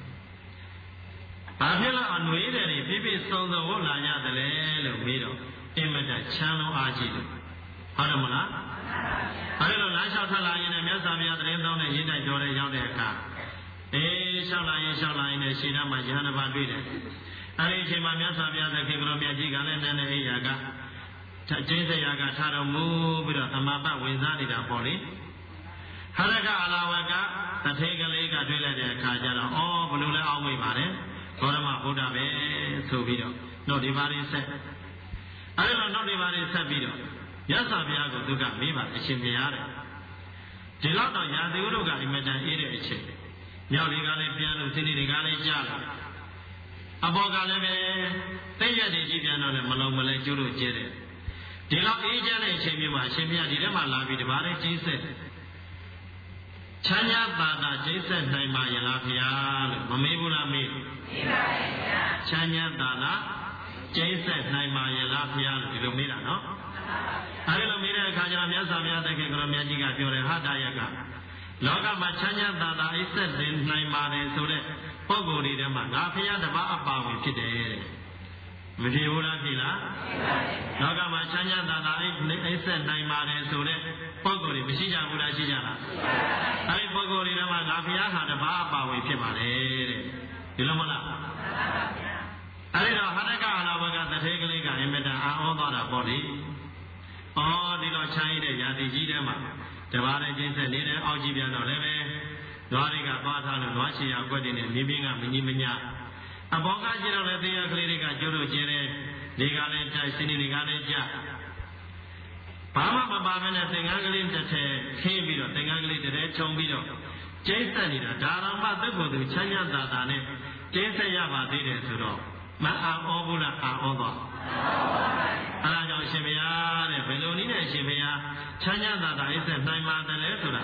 ဘာဖြစ်လို့အနွေးတွေပြည့်ပြည့်စုံစုံကိုလာရတယ်လဲလို့မေးတော့အင်မတန်ချမ်းလုံးအားကြီးလို့ဟုတ်တယ်မလားအဲဒီလိုလမ်းလျှောက်ထွက်လာရင်လည်းမြတ်စွာဘုရားသတင်းသုံးတဲ့ရင်းတိုက်တော်တွေရောက်တဲ့အခါအေးလျှောက်လာရင်လျှောက်လာရင်လည်းရှင်းသားမှာယဟန်တစ်ပါးတွေ့တယ်အဲဒီအချိန်မှာမြတ်စွာဘုရားသခင်ကတော်မြတ်ကြီးကလည်းနန်းတဲ့အိယာကကျင်းစရာကထားတော်မူပြီးတော့သမဘဝင်စားနေတာပေါ့လေဟရကအလာဝကတထေးကလေးကတွေ့လိုက်တဲ့အခါကျတော့အော်ဘလို့လဲအောင်းမိပါတယ်ဂေါရမဗုဒ္ဓပဲဆိုပြီးတော့တော့ဒီပါလေးဆက်အဲဒီလိုနောက်ဒီပါလေးဆက်ပြီးတော့မြတ်စွာဘုရားကိုသူကမေးပါအရှင်ဘုရားတဲ့ဒီလောက်တော့ရာဇဝတို့ကအင်မတန်အေးတဲ့အချိန်မြောက်တွေကလည်းပြန်လို့စိနေတွေကလည်းကြားလာအပေါ်ကလည်းပဲသိရတဲ့ကြည့်ပြန်တော့လည်းမလုံးမလဲကျိုးလို့ကျဲတယ်ဒီလောက်အေးချမ်းတဲ့အချိန်မျိုးမှာအရှင်ဘုရားဒီထဲမှာလာပြီးဒီပါလေးကျင်းဆက်ချမ်းသာသာသာကျင်းဆက်နိုင်ပါရဲ့လားဘုရားလို့မမေးဘူးလားမေးမေးပါရဲ့ဗျာချမ်းသာသာသာကျင်းဆက်နိုင်ပါရဲ့လားဘုရားလို့ဒီလိုမေးတာနော်အဲဒီလိုမေးတဲ့အခါကျတော့မြတ်စွာဘုရားသခင်ကတော်မြတ်ကြီးကပြောတယ်ဟာတာယကလောကမှာချမ်းသာသာသာအိဆက်တင်နိုင်ပါတယ်ဆိုတဲ့ပုဂ္ဂိုလ်တွေထဲမှာငါဘုရားတပါးအပါဝင်ဖြစ်တယ်တဲ့မဖြစ်ဘူးလားဖြစ်လားလောကမှာချမ်းသာသာသာအိဆက်နိုင်ပါတယ်ဆိုတဲ့ပုဂ္ဂိုလ်တွေမရှိကြဘူးလားရှိကြလားအဲဒီပုဂ္ဂိုလ်တွေထဲမှာငါဘုရားဟာတပါးအပါဝင်ဖြစ်ပါတယ်တဲ့ဒီလိုမလားအဲဒီတော့ဟရကအလာဘကတထေးကလေးကအင်မတန်အာဩသွားတာပေါ့လေအော်ဒီတော့ချမ်းရတဲ့ရာသီကြီးထဲမှာတပါးနဲ့ကျင်းဆက်နေတဲ့အောက်ကြီးပြန်တော့လည်းပဲဓွားတွေကသွားထားလို့ဓွားချီရကွက်တွေနဲ့မြေပြင်းကမကြီးမညာအဘောကကျတော့လည်းတရားကလေးတွေကကျိုးလို့ကျဲတယ်ဒီကလည်းတိုက်စင်းတွေကလည်းကြဘာမှမပါဘဲနဲ့သင်္ကန်းကလေးတစ်ထည်ခင်းပြီးတော့သင်္ကန်းကလေးတစ်ထည်ခြုံပြီးတော့ကျင်းဆက်နေတာဒါရမသက်ကိုယ်သူချမ်းသာသာနဲ့ကျင်းဆက်ရပါသေးတယ်ဆိုတော့မအာဩဘူးလားအာဩသွားအဲဒါကြောင့်ရှင်ဘုရားတဲ့ဘယ်လိုနည်းနဲ့ရှင်ဘုရားချမ်းသာသာအိဆက်နိုင်ပါတယ်လဲဆိုတာ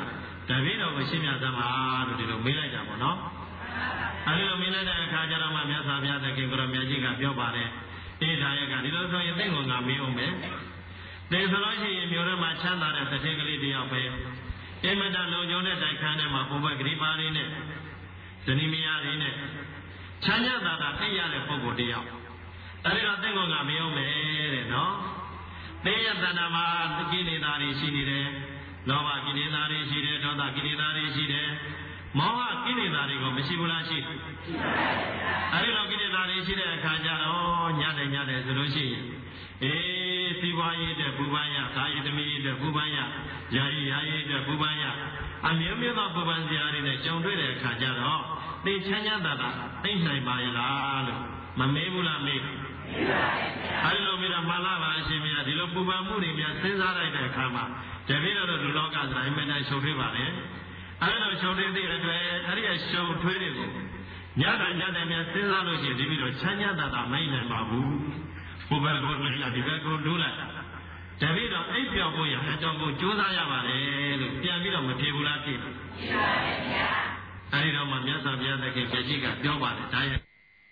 တပည့်တော်ကိုရှင်းပြသမှာလို့ဒီလိုမေးလိုက်တာပေါ့နော်အဲဒီလိုမေးလိုက်တဲ့အခါကျတော့မှမြတ်စွာဘုရားသခင်ကိုရောမြတ်ကြီးကပြောပါတယ်အေးဒါရကဒီလိုဆိုရင်သိကုန်ကမေးအောင်ပဲဒီဆိုလို့ရှိရင်မြို့ထဲမှာချမ်းသာတဲ့တထေကလေးတယောက်ပဲအမတလုံကျုံတဲ့တိုက်ခန်းထဲမှာဘုဘဂရိပါလေးနဲ့ဇနီးမယားလေးနဲ့ချမ်းသာတာတာသိရတဲ့ပုဂ္ဂိုလ်တယောက်အဲဒီတော့သိကုန်ကမေးအောင်ပဲတဲ့နော်သိရတဏ္ဍာမှာကိလေသာတွေရှိနေတယ်လောဘကိလေသာတွေရှိတယ်ဒေါသကိလေသာတွေရှိတယ်မောဟကိလေသာတွေကိုမရှိဘူးလားရှိရှိပါဘူးအဲဒီလိုကိလေသာတွေရှိတဲ့အခါကျတော့ညတယ်ညတယ်ဆိုလို့ရှိရင်အေးစီးပွားရေးတဲ့ဘူပန်းရကာယသမီးတဲ့ဘူပန်းရယာယီယာယီတဲ့ဘူပန်းရအမျိုးမျိုးသောဘူပန်းစရာတွေနဲ့ကြုံတွေ့တဲ့အခါကျတော့သိချမ်းချမ်းသာသာသိနိုင်ပါရဲ့လားလို့မမေးဘူးလားမေးပါအဲဒီလိုမျိုးတော့မှန်လားပါအရှင်မြတ်ဒီလိုပူပန်မှုတွေများစဉ်းစားလိုက်တဲ့အခါမှာတပည့်တော်တို့လူလောကဆိုတာအမှန်တန်ရှုပ်ထွေးပါလေအဲဒီလိုရှုပ်ထွေးတဲ့အတွက်အဲဒီအရှုပ်ထွေးတွေကိုညတာညတယ်များစဉ်းစားလို့ရှိရင်ဒီပြီးတော့ချမ်းချမ်းသာသာမနိုင်နိုင်ပါဘူးပူပန်ကိုလည်းဒီဘက်ကိုဒိုးလိုက်တပည့်တော်အိပ်ပျော်ဖို့ရအတော်ကိုကြိုးစားရပါတယ်လို့ပြန်ပြီးတော့မဖြေဘူးလားဖြေပါဖြေပါတယ်ဗျာအဲဒီတော့မှမြတ်စွာဘုရားသခင်ပြည့်ကြီးကပြောပါတယ်ဒါရဲ့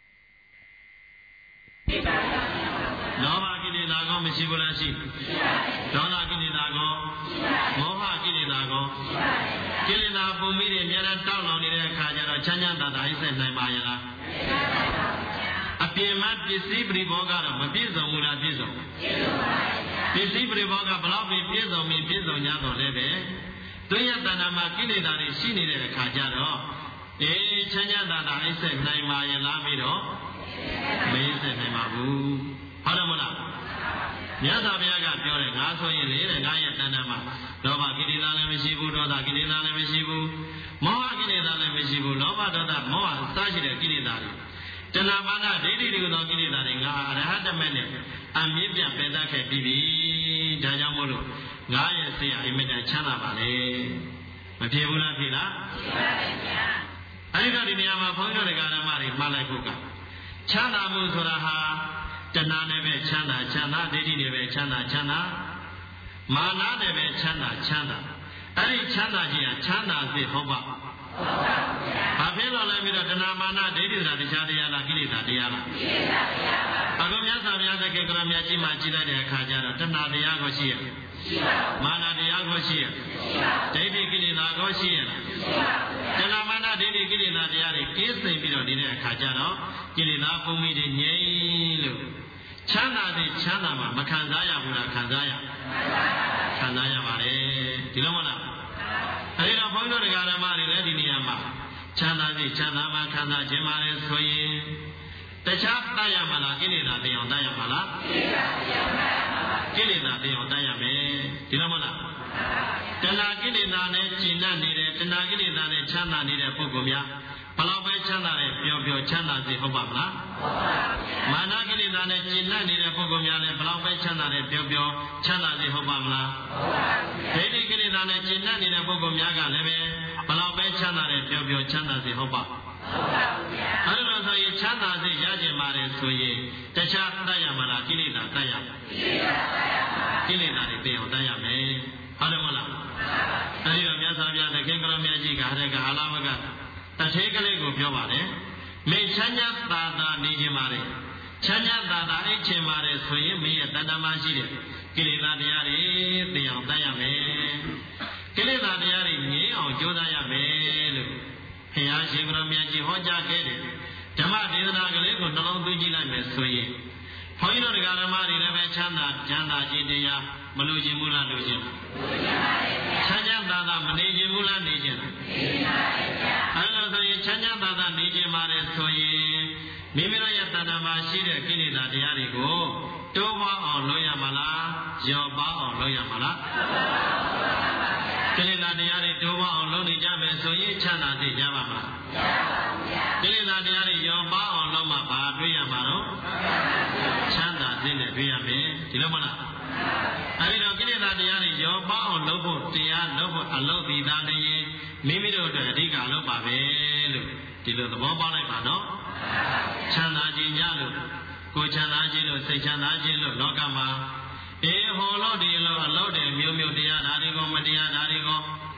လောဘကိလေသာကောမရှိဘူးလားရှိဒေါသကိလေသာကောမောဟကိလေသာကောကိလေသာပုံပြီးတွေအများနဲ့တောက်လောင်နေတဲ့အခါကျတော့ချမ်းချမ်းသာသာအိပ်ဆက်နိုင်ပါရဲ့လားအပြင်မှာပစ္စည်းပရိဘောကတော့မပြည့်စုံဘူးလားပြည့်စုံပစ္စည်းပရိဘောကဘလောက်ပဲပြည့်စုံပြီးပြည့်စုံကြတော့လည်းပဲသွေးရတဏ္ဍာမှာကိလေသာတွေရှိနေတဲ့အခါကျတော့အေးချမ်းချမ်းသာသာအိပ်ဆက်နိုင်ပါရဲ့လားပြီးတော့မင်းဆက်နိုင်ပါဘူးဟုတ်တယ်မလားမြတ်စွာဘုရားကပြောတယ်ငါဆိုရင်လေတဲ့ငါရဲ့တဏ္ဍာမှာလောဘကိလေသာလည်းမရှိဘူးဒေါသကိလေသာလည်းမရှိဘူးမောဟကိလေသာလည်းမရှိဘူးလောဘဒေါသမောဟစရှိတဲ့ကိလေသာတွေတဏှာမာနဒိဋ္ဌိတွေသောကိလေသာတွေငါအရဟတမေနဲ့အမြင့်ပြပယ်တတ်ခဲ့ပြီးပြီဒါကြောင့်မို့လို့ငါရဲ့စိတ်အမြဲတမ်းချမ်းသာပါလေမဖြစ်ဘူးလားဖြစ်လားဖြစ်ပါတယ်ဗျာအဲဒီတော့ဒီနေရာမှာဘုန်းကြီးတို့ဓမ္မတွေမှားလိုက်ဖို့ကချမ်းသာမှုဆိုတာဟာတဏှာနဲ့ပဲချမ်းသာချမ်းသာဒိဋ္ဌိနဲ့ပဲချမ်းသာချမ်းသာမာနနဲ့ပဲချမ်းသာချမ်းသာအဲ့ဒီချမ်းသာခြင်းဟာချမ်းသာစေဟုတ်ပါဟုတ်ပါဘူးဗျာဘာဖြစ်လို့လဲပြီးတော့တဏှာမာနဒိဋ္ဌိဆိုတာတရားတရားလားကိလေသာတရားလားကိလေသာတရားပါအခုမြတ်စွာဘုရားသခင်ကရမြတ်ကြီးမှကြည့်လိုက်တဲ့အခါကျတော့တဏှာတရားကိုရှိရရှိပါဘူးမာနတရားကိုရှိရရှိပါဘူးဒိဋ္ဌိကိလေသာကိုရှိရလားရှိပါဘူးတဏှာမာနဒိဋ္ဌိကိလေသာတရားတွေကင်းစိမ်ပြီးတော့နေတဲ့အခါကျတော့ကိလေသာပုံမိတွေငြိမ်းလို့ချမ်းသာတဲ့ချမ်းသာမှာမခံစားရဘူးလားခံစားရခံစားရပါတယ်ဒီလိုမလားအဲဒီတော့ဘုန်းကြီးတို့ဓမ္မတွေလည်းဒီနေရာမှာချမ်းသာတဲ့ချမ်းသာမှာခံစားခြင်းပါလေဆိုရင်တခြားတတ်ရမလားကိလေသာတရားတတ်ရမလားကိလေသာတရားတတ်ရမယ်ဒီလိုမလားတဏှာကိလေသာနဲ့ကျင့်တတ်နေတဲ့တဏှာကိလေသာနဲ့ချမ်းသာနေတဲ့ပုဂ္ဂိုလ်များဘလောက်ပဲချမ်းသာတဲ့ပျော်ပျော်ချမ်းသာစေဟုတ်ပါမလားဟုတ်ပါဘူးမာနကိလေသာနဲ့ကျင့်တတ်နေတဲ့ပုဂ္ဂိုလ်များလည်းဘလောက်ပဲချမ်းသာတဲ့ပျော်ပျော်ချမ်းသာစေဟုတ်ပါမလားဟုတ်ပါဘူးဒိဋ္ဌိကိလေသာနဲ့ကျင့်တတ်နေတဲ့ပုဂ္ဂိုလ်များကလည်းပဲဘလောက်ပဲချမ်းသာတဲ့ပျော်ပျော်ချမ်းသာစေဟုတ်ပါဟုတ်ပါဘူးဗျာအဲ့လိုဆိုရင်ချမ်းသာစေရခြင်းပါတယ်ဆိုရင်တခြားတတ်ရမလားကိလေသာတတ်ရကိလေသာတတ်ရမှာကိလေသာတွေပြင်အောင်တတ်ရမယ်ဟုတ်တယ်မလားဟုတ်ပါဘူးအဲ့ဒီတော့မြတ်စွာဘုရားသခင်ကရမြတ်ကြီးကဟတဲ့ကအာလဝကတထေကလေးကိုပြောပါတယ်မင်းချမ်းချမ်းသာသာနေခြင်းပါတယ်ချမ်းချမ်းသာသာအိတ်ခြင်းပါတယ်ဆိုရင်မင်းရဲ့တဏ္ဍာမရှိတဲ့ကိလေသာတရားတွေသိအောင်တတ်ရမယ်ကိလေသာတရားတွေငြိမ်းအောင်ကြိုးစားရမယ်လို့ဘုရားရှင်ကရမြတ်ကြီးဟောကြားခဲ့တယ်ဓမ္မဒေသနာကလေးကိုနှလုံးသွင်းကြည့်လိုက်မယ်ဆိုရင်ဘုန်းကြီးတို့ဓမ္မတွေလည်းပဲချမ်းသာချမ်းသာခြင်းတရားမလို့ခြင်းဘူးလားလို့ခြင်းချမ်းချမ်းသာသာမနေခြင်းဘူးလားနေခြင်းအဲ့လိုဆိုရင်ချမ်းချမ်းသာသာနေခြင်းပါတယ်ဆိုရင်မိမိတို့ရဲ့တဏ္ဍာမှာရှိတဲ့ကိလေသာတရားတွေကိုတိုးပွားအောင်လုပ်ရမလားလျော့ပါအောင်လုပ်ရမလားကိလေသာတရားတွေတိုးပွားအောင်လုပ်နေကြမယ်ဆိုရင်ချမ်းသာစေကြပါမှာကိလေသာတရားတွေလျော့ပါအောင်လုပ်မှဘာတွေ့ရမှာတော့ချမ်းသာစေနဲ့တွေ့ရမယ်ဒီလိုမလားအဲဒီတော့ကိလေသာတရားတွေရောပေါအောင်လုပ်ဖို့တရားလုပ်ဖို့အလုပ်ဒီသားနေရင်မိမိတို့အတွက်အဓိကအလုပ်ပါပဲလို့ဒီလိုသဘောပေါက်လိုက်ပါနော်ချမ်းသာခြင်းညလို့ကိုယ်ချမ်းသာခြင်းလို့စိတ်ချမ်းသာခြင်းလို့လောကမှာအေးဟောလို့ဒီလိုအလုပ်တွေမျိုးမျိုးတရားဓာတ်တွေကိုမတရားဓာတ်တွေကို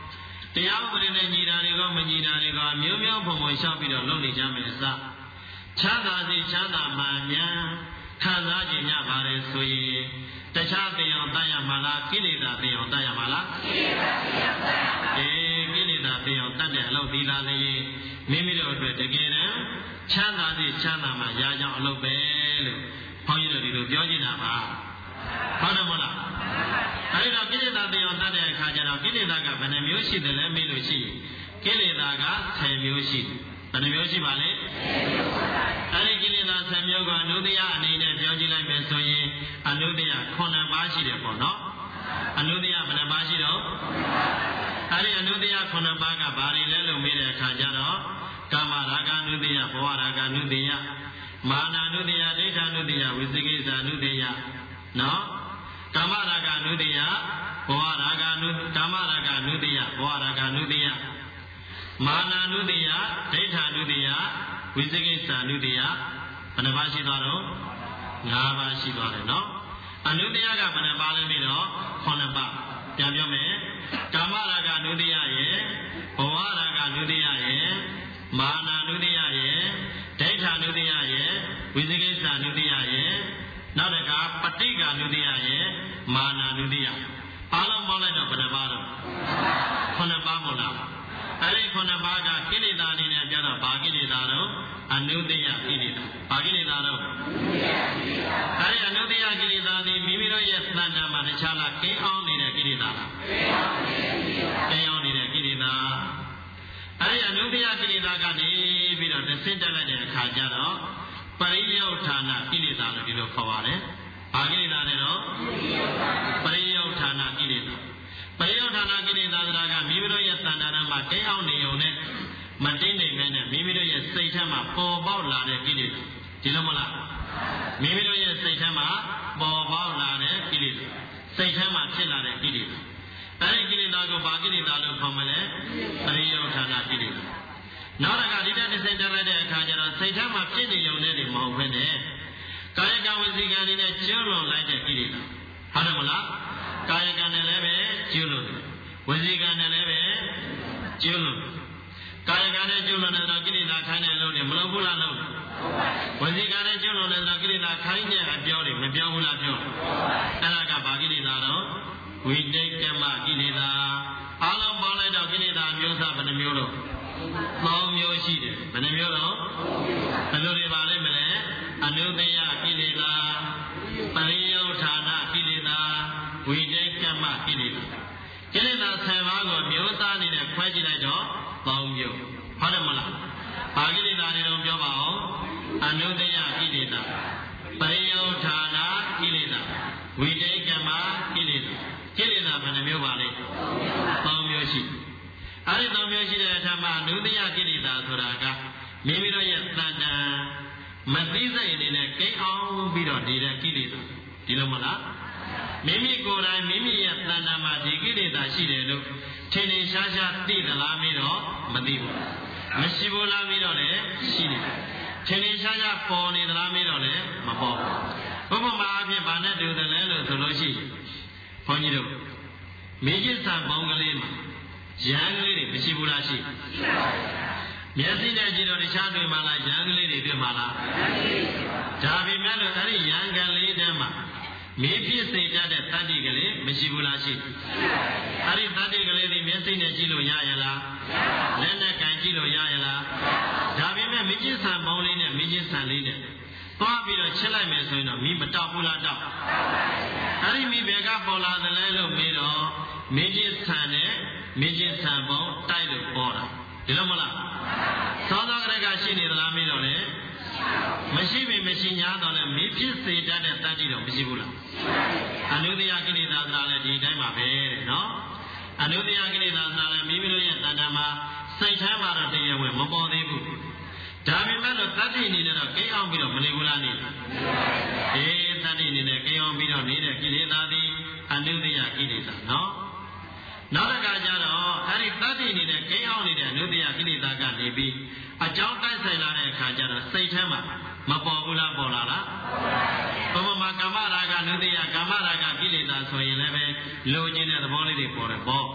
တရားဥပဒေနဲ့ညီတာတွေကမညီတာတွေကမျိုးမျိုးပုံပုံရှောက်ပြီးတော့လုပ်နေကြမယ်အစချမ်းသာစေချမ်းသာမှန်များခံစားခြင်းရပါတယ်ဆိုရင်တခြားသိအောင်တတ်ရမှာလားကိလေသာသိအောင်တတ်ရမှာလားကိလေသာသိအောင်တတ်ရမှာပါအေးကိလေသာသိအောင်တတ်တဲ့အလုပ်ဒီလားလေမိမိတို့အတွက်တကယ်တမ်းချမ်းသာစေချမ်းသာမှရကြောင်းအလုပ်ပဲလို့ဘုန်းကြီးတို့ဒီလိုပြောကြည့်တာပါဟုတ်တယ်မဟုတ်လားအဲဒီတော့ကိလေသာသိအောင်တတ်တဲ့အခါကျတော့ကိလေသာကဘယ်နှမျိုးရှိတယ်လဲမေးလို့ရှိရင်ကိလေသာကဆယ်မျိုးရှိတယ်ဘယ်နှမျိုးရှိပါလဲအဲဒီကိလေသာဆယ်မျိုးကအနုတ္တယအနေနဲ့ပြောကြည့်လိုက်မယ်ဆိုရင်အနုတ္တယခုနှစ်ပါးရှိတယ်ပေါ့နော်အနုတ္တယဘယ်နှပါးရှိတော့အဲဒီအနုတ္တယခုနှစ်ပါးကဘာတွေလဲလို့မေးတဲ့အခါကျတော့ကာမရာဂ ानु တ္တယဘဝရာဂ ानु တ္တယမာန ानु တ္တယဒိဋ္ဌ ानु တ္တယဝိသိကိစ္စ ानु တ္တယနော်ကာမရာဂ ानु တ္တယဘဝရာဂ ानु ကာမရာဂ ानु တ္တယဘဝရာဂ ानु တ္တယမာန ानु တ္တယဒိဋ္ဌ ानु တ္တယဝိသိကိစ္စ ानु တ္တယဘယ်နှပါးရှိသွားတော့ငါးပါးရှိသွားတယ်နော်အနုတ္တယကဘယ်နှပါးလဲပြီးတော့ခုနှစ်ပါးပြန်ပြောမယ်ကာမရာဂ ानु တ္တယရဲ့ဘဝရာဂ ानु တ္တယရဲ့မာန ानु တ္တယရဲ့ဒိဋ္ဌ ानु တ္တယရဲ့ဝိသိကိစ္စ ानु တ္တယရဲ့နောက်တစ်ခါပဋိက္ခ ानु တ္တယရဲ့မာန ानु တ္တယအားလုံးပေါင်းလိုက်တော့ဘယ်နှပါးတော့ခုနှစ်ပါးမို့လားအဲဒီခုနှစ်ပါးကကိလေသာအနေနဲ့ပြောတော့ဘာကိလေသာတော့အနုတ္တယကိလေသာဘာကိလေသာတော့အဲဒီအနုတ္တယကိလေသာဒီမိမိတို့ရဲ့သဏ္ဍာန်မှာတခြားလားကိန်းအောင်နေတဲ့ကိလေသာလားကိန်းအောင်နေတဲ့ကိလေသာအဲဒီအနုတ္တယကိလေသာကနေပြီးတော့တဆင့်တက်လိုက်တဲ့အခါကျတော့ပရိယုဌာဏကိလေသာလို့ဒီလိုခေါ်ပါတယ်ဘာကိလေသာလဲတော့ပရိယုဌာဏကိလေသာပရိယုဌာဏကိလေသာဆိုတာကမိမိတို့ရဲ့တဏ္ဍာမှာကိန်းအောင်နေုံနဲ့မတင်းနေမဲနဲ့မိမိတို့ရဲ့စိတ်ထဲမှာပေါ်ပေါက်လာတဲ့ကိလေသာဒီလိုမလားမိမိတို့ရဲ့စိတ်ထဲမှာပေါ်ပေါက်လာတဲ့ကိလေသာစိတ်ထဲမှာဖြစ်လာတဲ့ကိလေသာအဲဒီကိလေသာကိုဘာကိလေသာလို့ခေါ်မလဲပရိယုဌာဏကိလေသာနောက်တစ်ခါဒီတဲ့တစ်စိတ်တက်လိုက်တဲ့အခါကျတော့စိတ်ထဲမှာဖြစ်နေုံနဲ့နေမဟုတ်ဘဲနဲ့ကာယကံဝစီကံတွေနဲ့ကျွလွန်လိုက်တဲ့ကိလေသာဟုတ်တယ်မလားကာယကံနဲ့လည်းပဲကျွလွန်တယ်ဝစီကံနဲ့လည်းပဲကျွလွန်ကာယကံနဲ့ကျွလွန်တဲ့ကိလေသာခိုင်းတဲ့လို့နေမလုပ်ဘူးလားလို့ဝစီကံနဲ့ကျွလွန်တဲ့ကိလေသာခိုင်းတဲ့အပြောတွေမပြောဘူးလားပြောအဲ့ဒါကဘာကိလေသာတော့ဝိတိတ်ကမကိလေသာအားလုံးပေါင်းလိုက်တော့ကိလေသာမျိုးစားဘယ်နှမျိုးတော့သုံးမျိုးရှိတယ်ဘယ်နှမျိုးတော့ဘယ်လိုတွေပါလိမ့်မလဲအနုတ္တယကိလေသာပရိယုဌာဏကိလေသာဝိတိတ်ကမကိလေသာကိလေသာဆယ်ပါးကိုမျိုးသားအနေနဲ့ခွဲကြည့်လိုက်တော့သုံးမျိုးဟုတ်တယ်မလားဘာကိလေသာတွေတော့ပြောပါအောင်အနုတ္တယကိလေသာပရိယုဌာဏကိလေသာဝိတိတ်ကမကိလေသာကိလေသာဘယ်နှမျိုးပါလဲသုံးမျိုးရှိအဲဒီသုံးမျိုးရှိတဲ့အထက်မှာအနုတ္တယကိလေသာဆိုတာကမိမိတို့ရဲ့တဏ္ဍာမသိစိတ်အနေနဲ့ကိန်းအောင်ပြီးတော့နေတဲ့ကိလေသာဒီလိုမလားမိမိကိုယ်တိုင်မိမိရဲ့တဏ္ဍာမှာဒီကိလေသာရှိတယ်လို့ထင်ထင်ရှားရှားသိသလားပြီးတော့မသိဘူးမရှိဘူးလားပြီးတော့လည်းရှိတယ်ထင်ထင်ရှားရှားပေါ်နေသလားပြီးတော့လည်းမပေါ်ဘူးဥပမာအဖြစ်ဗာနဲ့တူတယ်လဲလို့ဆိုလို့ရှိရင်ဘုန်းကြီးတို့မိจิตဆံပေါင်းကလေးမှာရန်ကလေးတွေမရှိဘူးလားရှိရှိပါဘူးမျက်စိနဲ့ကြည့်တော့တခြားတွေ့မှလားရန်ကလေးတွေတွေ့မှလားဒါပေမဲ့လို့အဲ့ဒီရန်ကလေးတည်းမှာမေးဖြစ်စေတတ်တဲ့တတ္တိကလေးမရှိဘူးလားရှိအဲ့ဒီတတ္တိကလေးဒီမျက်စိနဲ့ကြည့်လို့ရရလားလက်နဲ့ကန်ကြည့်လို့ရရလားဒါပေမဲ့မိจิตဆံပေါင်းလေးနဲ့မိจิตဆံလေးနဲ့သွားပြီးတော့ချက်လိုက်မယ်ဆိုရင်တော့မိမတောက်ဘူးလားတောက်အဲ့ဒီမိဘကပေါ်လာတယ်လဲလို့မေးတော့မိจิตဆံနဲ့မိจิตဆံပေါင်းတိုက်လို့ပေါ်တာဒီလိုမလားသောသောကရကရှိနေသလားမေးတော့လေမရှိပြီမရှိညာတော့လေမိဖြစ်စေတတ်တဲ့တတ္တိတော့မရှိဘူးလားအနုတ္တယကိလေသာဆိုတာလည်းဒီတိုင်းပါပဲတဲ့နော်အနုတ္တယကိလေသာဆိုတာလည်းမိမိတို့ရဲ့တဏ္ဍာမှာစိတ်ထဲမှာတော့တရားဝင်မပေါ်သေးဘူးဒါပေမဲ့လို့တတ္တိအနေနဲ့တော့ကိန်းအောင်ပြီးတော့မနေဘူးလားနေအေးတတ္တိအနေနဲ့ကိန်းအောင်ပြီးတော့နေတဲ့ကိလေသာသည်အနုတ္တယကိလေသာနော်နောက်တစ်ခါကျတော့အဲ့ဒီတတ္တိအနေနဲ့ကိန်းအောင်နေတဲ့အနုတ္တယကိလေသာကနေပြီးအကြောင်းတိုက်ဆိုင်လာတဲ့အခါကျတော့စိတ်ထဲမှာမပေါ်ဘူးလားပေါ်လာလားဘုမမှာကာမရာဂ အနုတ္တယကာမရာဂကိလေသာဆိုရင်လည်းပဲလိုချင်တဲ့သဘောလေးတွေပေါ်တယ်ပေါ့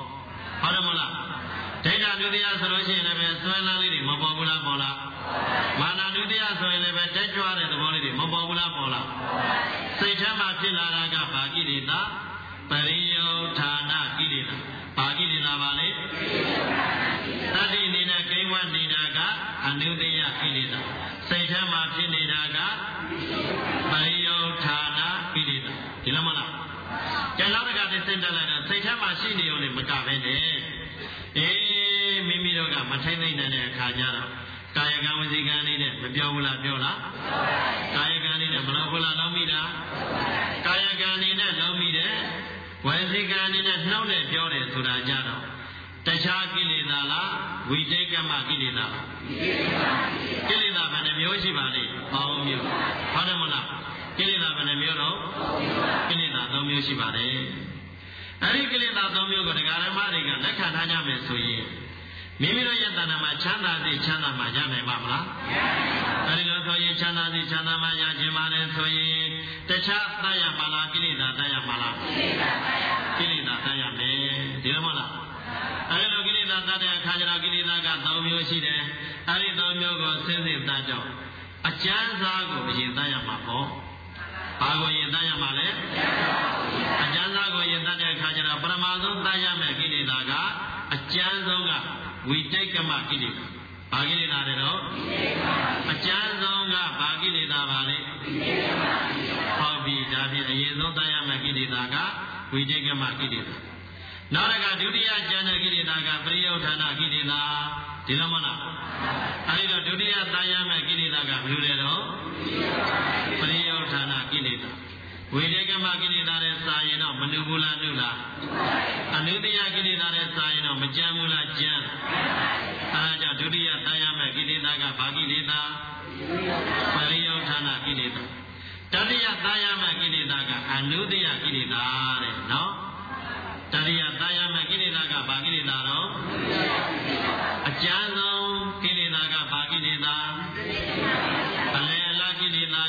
ဟုတ်တယ်မလားဒိဋ္ဌနုတ္တယဆိုလို့ရှိရင်လည်းဆွဲလန်းလေးတွေမပေါ်ဘူးလားပေါ်လားမာနနုတ္တယဆိုရင်လည်းတက်ကြွတဲ့သဘောလေးတွေမပေါ်ဘူးလားပေါ်လားစိတ်ထဲမှာဖြစ်လာတာကဘာကိလေသာပရိယောဌာနကိလေသာဘာကိလေသာပါလဲတတိအနေနဲ့ကိန်းဝတ်နေတာကအနုတ္တယကိလေသာစိတ်ထဲမှာဖြစ်နေတာကပရိယောဌာနကိလေသာဒီလိုမလားကျန်တော့ကတည်းကစဉ်းစားလိုက်တော့စိတ်ထဲမှာရှိနေုံနဲ့မကပဲနဲ့အေးမိမိတို့ကမထိုင်နိုင်တဲ့အခါကျတော့ကာယကံဝစီကံလေးနဲ့မပြောဘူးလားပြောလားကာယကံလေးနဲ့မလုပ်ဘူးလားလုံးမိတာကာယကံလေးနဲ့လုံးမိတယ်ဝစီကံလေးနဲ့နှုတ်နဲ့ပြောတယ်ဆိုတာကြတော့တခြားကိလေသာလားဝိတိတ်ကမကိလေသာလားကိလေသာဘယ်နှမျိုးရှိပါလိမ့်ပေါင်းမျိုးဟုတ်တယ်မလားကိလေသာဘယ်နှမျိုးတော့ကိလေသာသုံးမျိုးရှိပါတယ်အဲဒီကိလေသာသုံးမျိုးကိုတရားဓမ္မတွေကလက်ခံထားကြမယ်ဆိုရင်မိမိတို့ရဲ့တဏ္ဍာမှာချမ်းသာစေချမ်းသာမှရနိုင်ပါမလားမရနိုင်ပါဘူးအဲဒီလိုဆိုရင်ချမ်းသာစေချမ်းသာမှရခြင်းပါလေဆိုရင်တခြားတတ်ရပါလားကိလေသာတတ်ရပါလားကိလေသာတတ်ရမယ်ဒီလိုမဟုတ်လားအဲဒီလိုကိလေသာတတ်တဲ့အခါကျတော့ကိလေသာကသုံးမျိုးရှိတယ်အဲဒီသုံးမျိုးကိုစဉ်းစဉ်တတ်ကြောင်းအကျဉ်းစားကိုအရင်တတ်ရမှာပေါ့ဘာကိုရင်တတ်ရမှာလဲအကျဉ်းစားကိုရင်တတ်တဲ့အခါကျတော့ပရမဆုံးတတ်ရမယ်ကိလေသာကအကျဉ်းဆုံးကဝိတိတ်ကမကိလေသာဘာကိလေသာလဲတော့အကျဉ်းဆုံးကဘာကိလေသာပါလဲဟုတ်ပြီဒါဖြင့်အရင်ဆုံးတတ်ရမယ်ကိလေသာကဝိတိတ်ကမကိလေသာနောက်တစ်ခါဒုတိယကျမ်းတဲ့ကိလေသာကပရိယောဌာဏကိလေသာဒီလိုမလားအဲဒီတော့ဒုတိယတန်ရမဲ့ကိလေသာကဘယ်လိုလဲတော့ပရိယောဌာဏကိလေသာဝိတေကမကိလေသာနဲ့စာရင်တော့မနုဘူးလားနုလားအနုတ္တယကိလေသာနဲ့စာရင်တော့မကြမ်းဘူးလားကြမ်းအဲဒါကြောင့်ဒုတိယတန်ရမဲ့ကိလေသာကဘာကိလေသာပရိယောဌာဏကိလေသာတတိယတန်ရမဲ့ကိလေသာကအနုတ္တယကိလေသာတဲ့နော်တတိယတာယမကိလေသာကဘာကိလေသာတော့အကျဉ်းဆုံးကိလေသာကဘာကိလေသာအလယ်အလကိလေသာ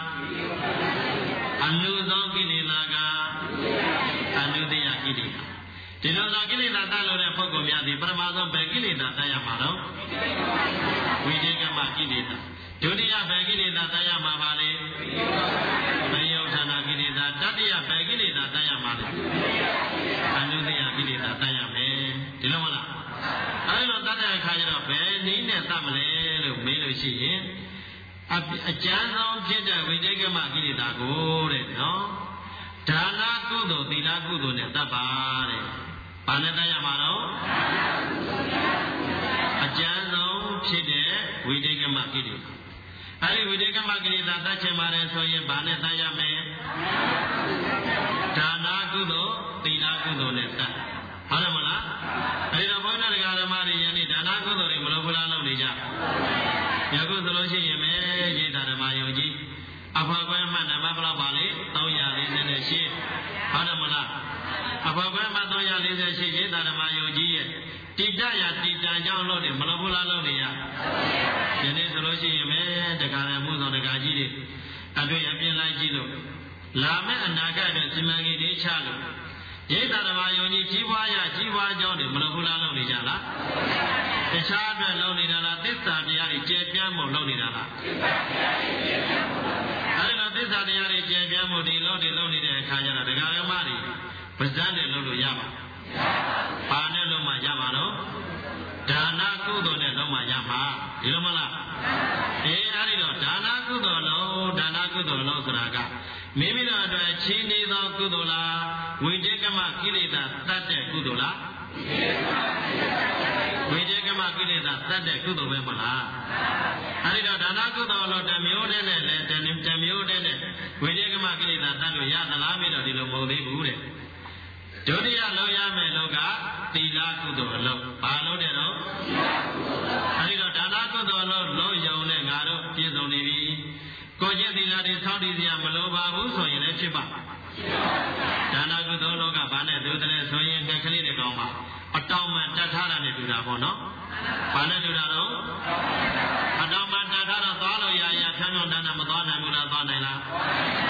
ကအနုဆုံးကိလေသာကအနုတ္တယကိလေသာဒီလိုသာကိလေသာတတ်လို့တဲ့ပုဂ္ဂိုလ်များဒီပရမဆုံးဘယ်ကိလေသာတတ်ရမှာတော့ဝိတေကမကိလေသာဒုတိယဘယ်ကိလေသာတတ်ရမှာပါလဲဘယုဌာဏကိလေသာတတိယဘယ်ကိလေသာတတ်ရမှာလဲအနုတ္တယကိလေသာတတ်ရမယ်ဒီလိုမလားအဲဒီလိုတတ်တဲ့အခါကျတော့ဘယ်နည်းနဲ့တတ်မလဲလို့မေးလို့ရှိရင်အကျဉ်းဆုံးဖြစ်တဲ့ဝိတေကမကိလေသာကိုတဲ့နော်ဒါနကုသိုလ်သီလကုသိုလ်နဲ့တတ်ပါတဲ့ဘာနဲ့တတ်ရမှာတော့အကျဉ်းဆုံးဖြစ်တဲ့ဝိတေကမကိလေသာအဲဒီဝိတေကမကိလေသာတတ်ချင်ပါတယ်ဆိုရင်ဘာနဲ့တတ်ရမလဲဒါနကုသိုလ်သီလကုသိုလ်နဲ့တတ်ဟုတ်တယ်မလားအဲဒီတော့ဘုန်းတော်တရားဓမ္မတွေယနေ့ဒါနကုသိုလ်တွေမလုပ်ဘူးလားလုပ်နေကြယခုဆိုလို့ရှိရင်မဲရေတာဓမ္မယုံကြည်အဖေကွဲမှနမဘလောက်ပါလေသုံးရာလေးဆယ်နဲ့ရှင်းဟုတ်တယ်မလားအဖေကွဲမှသုံးရာလေးဆယ်ရှင်းရေတာဓမ္မယုံကြည်ရဲ့တိတရတိတံကြောင့်လို့နေမလုပ်ဘူးလားလုပ်နေရယနေ့ဆိုလို့ရှိရင်မဲတရားရမှုဆောင်တရားကြီးတွေအတွေ့အပြင်းလိုက်ကြည့်လို့လာမယ့်အနာဂတ်အတွက်စီမံကိန်းတွေချလို့ရိတ်တာဓမ္မယုံကြည်ကြီးပွားရကြီးပွားကြောင်းတွေမလုပ်ဘူးလားလုပ်နေကြလားတခြားအတွက်လုပ်နေတာလားသစ္စာတရားတွေကျေပြန့်မှုလုပ်နေတာလားအဲဒီလိုသစ္စာတရားတွေကျေပြန့်မှုဒီလုပ်တွေလုပ်နေတဲ့အခါကျတော့ဒကာရမတွေပါဇက်နဲ့လုပ်လို့ရပါဘာနဲ့လုပ်မှရမှာတော့ဒါနကုသိုလ်နဲ့လုပ်မှရမှာဒီလိုမလားအေးအဲဒီတော့ဒါနကုသိုလ်လုံးဒါနကုသိုလ်လုံးဆိုတာကမိမိတို့အတွက်ချင်းနေသောကုသိုလ်လားဝိတေကမကိလေသာတတ်တဲ့ကုသိုလ်လားဝိတေကမကိလေသာတတ်တဲ့ကုသိုလ်ပဲမလားအဲဒီတော့ဒါနကုသိုလ်လုံးတစ်မျိုးတည်းနဲ့လည်းတစ်မျိုးတည်းနဲ့ဝိတေကမကိလေသာတတ်လို့ရသလားမေးတော့ဒီလိုမဟုတ်သေးဘူးတဲ့ဒုတိယလုံးရမယ်လို့ကသီလကုသိုလ်အလုံးဘာလို့တဲ့တော့အဲဒီတော့ဒါနကုသိုလ်လုံးလုံးယုံနဲ့ငါတို့ပြည့်စုံနေပြီကိုကျင့်သီလတွေဆောက်တည်စရာမလိုပါဘူးဆိုရင်လည်းဖြစ်ပါဒါနကုသိုလ်လုံးကဘာနဲ့တူတယ်ဆိုရင်ငှက်ကလေးတွေကောင်းပါအတောင်မှတတ်ထားတာနဲ့တူတာပေါ့နော်ဘာနဲ့တူတာတော့အတောင်မှတတ်ထားတော့သွားလို့ရရဆန်းတော်တန်းတာမသွားနိုင်ဘူးလားသွားနိုင်လား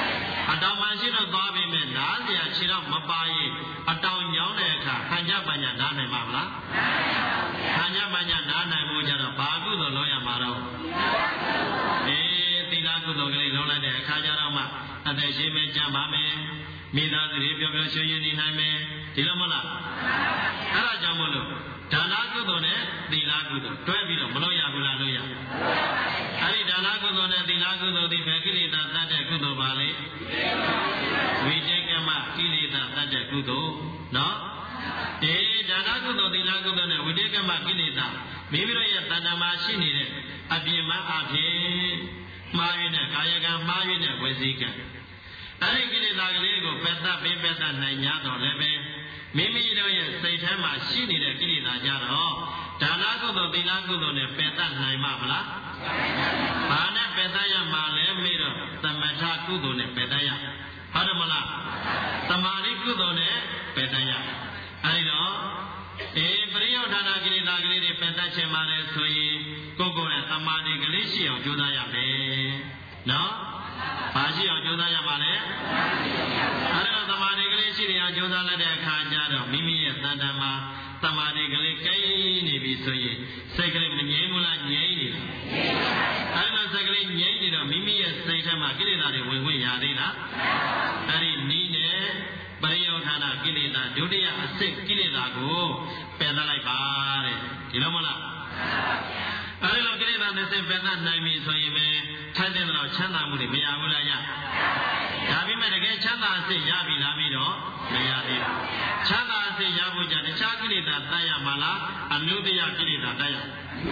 အတောင်မှရှိတော့သွားပြီမဲ့နားစရာခြေတော့မပါရင်အတောင်ညောင်းတဲ့အခါခံကြပညာနားနိုင်ပါမလားခံကြပညာနားနိုင်ဖို့ကြတော့ဘာကုသိုလ်လုပ်ရမှာတော့အေးသီလကုသိုလ်ကလေးလုပ်လိုက်တဲ့အခါကျတော့မှအသက်ရှင်မဲ့ကြံပါမယ်မိသားစုတွေပျော်ပျော်ရွှင်ရွှင်နေနိုင်မယ်ဒီလိုမလားအဲ့ဒါကြောင့်မို့လို့ဒါနကုသိုလ်နဲ့သီလကုသိုလ်တွဲပြီးတော့မလုပ်ရဘူးလားလို့ရအဲ့ဒီဒါနကုသိုလ်နဲ့သီလကုသိုလ်ဒီဘယ်ကိလေသာတတ်တဲ့ကုသိုလ်ပါလေဝိတေကမကိလေသာတတ်တဲ့ကုသိုလ်နော်အေးဒါနကုသိုလ်သီလကုသိုလ်နဲ့ဝိတေကမကိလေသာမိမိတို့ရဲ့တဏ္ဍာမှာရှိနေတဲ့အပြင်မှာအဖြစ်မှားရတဲ့ကာယကံမှားရတဲ့ဝစီကံအဲ့ဒီကိလေသာကလေးကိုပယ်တတ်ပေးပယ်တတ်နိုင်ကြတော့လည်းပဲမိမိတို့ရဲ့စိတ်ထဲမှာရှိနေတဲ့ကိလေသာကြတော့ဒါနကုသိုလ်သီလကုသိုလ်နဲ့ပယ်တတ်နိုင်မှာမလားဘာနဲ့ပယ်တတ်ရမှာလဲမေးတော့သမထကုသိုလ်နဲ့ပယ်တတ်ရဟုတ်တယ်မလားသမာဓိကုသိုလ်နဲ့ပယ်တတ်ရအဲဒီတော့အေးပရိယောဌာနကိလေသာကလေးတွေပယ်တတ်ခြင်းပါလေဆိုရင်ကိုယ်ကိုယ်ရဲ့သမာဓိကလေးရှိအောင်ကြိုးစားရမယ်နော်ဘာရှိအောင်ကြိုးစားရမှာလဲအဲဒါသမာဓိကလေးရှိနေအောင်ကြိုးစားလိုက်တဲ့အခါကျတော့မိမိရဲ့တဏ္ဍာမှာသမာဓိကလေးကိန်းနေပြီဆိုရင်စိတ်ကလေးမငြိမ်းဘူးလားငြိမ်းနေလားအဲဒါစိတ်ကလေးငြိမ်းနေတော့မိမိရဲ့စိတ်ထဲမှာကိလေသာတွေဝင်ဝင်ရသေးလားအဲဒီနီးနဲ့ပရိယောဌာနကိလေသာဒုတိယအစစ်ကိလေသာကိုပယ်သလိုက်ပါတဲ့ဒီလိုမလားအဲဒီလိုကိလေသာနဲ့စိတ်ပယ်သနိုင်ပြီဆိုရင်ပဲထိုင်တဲ့တော့ချမ်းသာမှုတွေမရဘူးလားရဒါပေမဲ့တကယ်ချမ်းသာစိတ်ရပြီလားပြီးတော့မရသေးဘူးချမ်းသာစိတ်ရဖို့ကြတခြားကိလေသာတတ်ရမှာလားအနုတ္တယကိလေသာတတ်ရ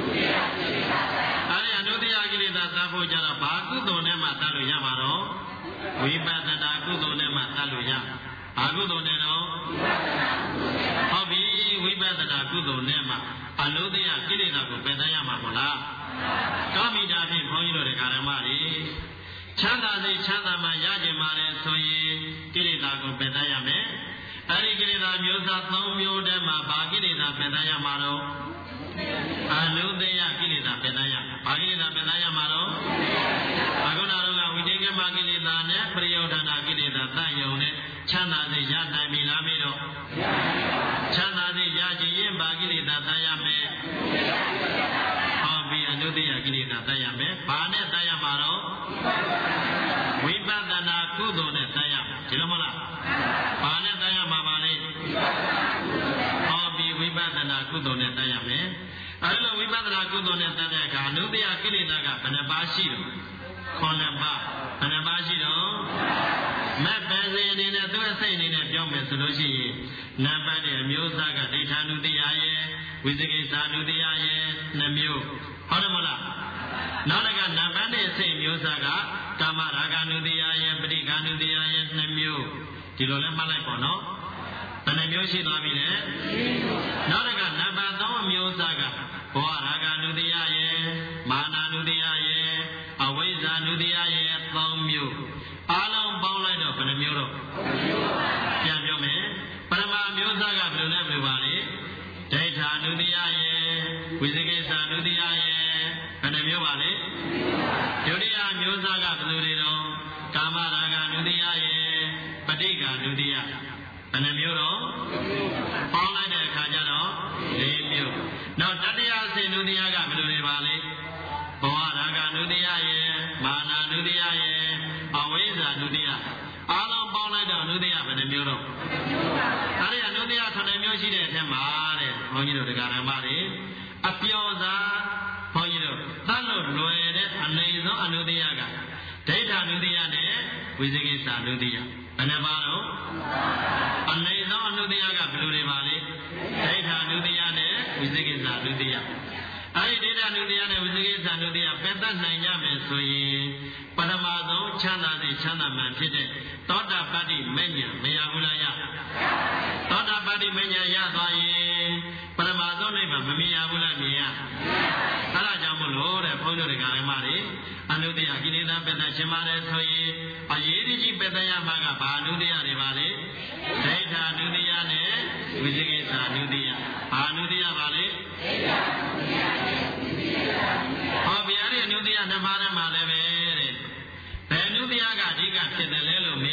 အဲဒီအနုတ္တယကိလေသာတတ်ဖို့ကြတော့ဘာကုသိုလ်နဲ့မှတတ်လို့ရမှာတော့ဝိပဿနာကုသိုလ်နဲ့မှတတ်လို့ရဘာကုသိုလ်နဲ့တော့ဟုတ်ပြီဝိပဿနာကုသိုလ်နဲ့မှအနုတ္တယကိလေသာကိုပယ်တတ်ရမှာမလားကာမိတာဖြင့်ဘုန်းကြီးတို့ဓမ္မတွေချမ်းသာစိတ်ချမ်းသာမှရကြမှာလေဆိုရင်ကိလေသာကိုပယ်တတ်ရမယ်အဲဒီကိလေသာမျိုးစားသုံးမျိုးတည်းမှာဘာကိလေသာပယ်တတ်ရမှာတော့အနုတ္တယကိလေသာပယ်တတ်ရဘာကိလေသာပယ်တတ်ရမှာတော့အခုနာတော့ဝိတေကမကိလေသာနဲ့ပရိယောဌာနကိလေသာတတ်ယုံနဲ့ချမ်းသာစိတ်ရနိုင်ပြီလားမေးတော့ချမ်းသာစိတ်ရခြင်းရင်ဘာကိလေသာတတ်ရမယ်ဟောပြီးအနုတ္တယကိလေသာတတ်ရမယ်ဘာနဲ့တတ်ရမှာတော့ဝိပဿနာကုသိုလ်နဲ့တတ်ရမယ်ဒီလိုမလားဘာနဲ့တတ်ရမှာပါလဲဟောပြီးဝိပဿနာကုသိုလ်နဲ့တတ်ရမယ်အဲဒီလိုဝိပဿနာကုသိုလ်နဲ့တတ်တဲ့အခါအနုတ္တယကိလေသာကဘယ်နှပါးရှိတော့ခုနှစ်ပါးဘယ်နှပါးရှိတော့မက်ပယ်စေအနေနဲ့သူ့အစိတ်အနေနဲ့ပြောမယ်ဆိုလို့ရှိရင်နံပါတ်တဲ့အမျိုးအစားကဒိဋ္ဌာနုတ္တယရဲ့ဝိသကိစ္ဆာနုတ္တယရဲ့နှစ်မျိုးဟုတ်တယ်မလားနောက်တစ်ခါနံပါတ်တဲ့အစိတ်မျိုးအစားကကာမရာဂနုတ္တယရဲ့ပဋိက္ခနုတ္တယရဲ့နှစ်မျိုးဒီလိုလဲမှတ်လိုက်ပါနော်ဘယ်နှမျိုးရှိသွားပြီလဲနောက်တစ်ခါနံပါတ်သုံးအမျိုးအစားကဘောရာဂနုတ္တယရဲ့မာနနုတ္တယရဲ့အဝိဇ္ဇာနုတ္တယရဲ့သုံးမျိုးအားလုံးပေါင်းလိုက်တော့ဘယ်နှမျိုးတော့ပြန်ပြောမယ်ပရမမျိုးသားကဘယ်လိုလဲပြောပါလေဒိဋ္ဌာနုတ္တယရဲ့ဝိသကိစ္ဆာနုတ္တယရဲ့ဘယ်နှမျိုးပါလေဒုတိယမျိုးသားကဘယ်လိုတွေတော့ကာမရာဂနုတ္တယရဲ့ပဋိက္ခနုတ္တယဘယ်နှမျိုးတော့ပေါင်းလိုက်တဲ့အခါကျတော့၄မျိုးနောက်တတိယစေနုတ္တယကဘယ်လိုတွေပါလေဘောရာဂနုတ္တယရဲ့မာနနုတ္တယရဲ့အဝိဇ္ဇာနုတ္တယအားလုံးပေါင်းလိုက်တော့နုတ္တယဘယ်နှမျိုးတော့အဲဒီအနုတ္တယခုနှစ်မျိုးရှိတဲ့အထက်မှာတဲ့ဘုန်းကြီးတို့တရားဓမ္မတွေအပျော်စားဘုန်းကြီးတို့သတ်လို့လွယ်တဲ့အနိမ့်ဆုံးအနုတ္တယကဒိဋ္ဌာနုတ္တယနဲ့ဝိသကိစ္ဆာနုတ္တယဘယ်နှပါတော့အနိမ့်ဆုံးအနုတ္တယကဘယ်လိုတွေပါလဲဒိဋ္ဌာနုတ္တယနဲ့ဝိသကိစ္ဆာနုတ္တယအဲဒီဒိဋ္ဌာနုတ္တယနဲ့ဝိသကိစ္ဆာနုတ္တယပယ်တတ်နိုင်ကြမယ်ဆိုရင်ပထမဆုံးချမ်းသာတဲ့ချမ်းသာမှန်ဖြစ်တဲ့သောတာပတ္တိမဉ္ဇဉ်မရဘူးလားရသောတာပတ္တိမဉ္ဇဉ်ရသွားရင်ပထမဆုံးနိဗ္ဗာန်မမြင်ရဘူးလားမြင်ရအဲဒါကြောင့်မလို့တဲ့ဘုန်းကြီးတို့ကလည်းမတွေအနုတ္တယကိလေသာပယ်တတ်ခြင်းပါတယ်ဆိုရင်အရေးကြီးပယ်တတ်ရမှာကဘာအနုတ္တယတွေပါလဲဒိဋ္ဌာနုတ္တယနဲ့ဝိသကိစ္ဆာနုတ္တယဘာအနုတ္တယပါလဲဒိဋ္ဌာနုတ္တယနဲ့ဝိသကိစ္ဆာနုတ္တယဟောဗျာဒီအနုတ္တယနှစ်ပါးထဲမှာလည်းပဲတဲ့ဘယ်အနုတ္တယကအဓိကဖြစ်တယ်လဲလို့မေး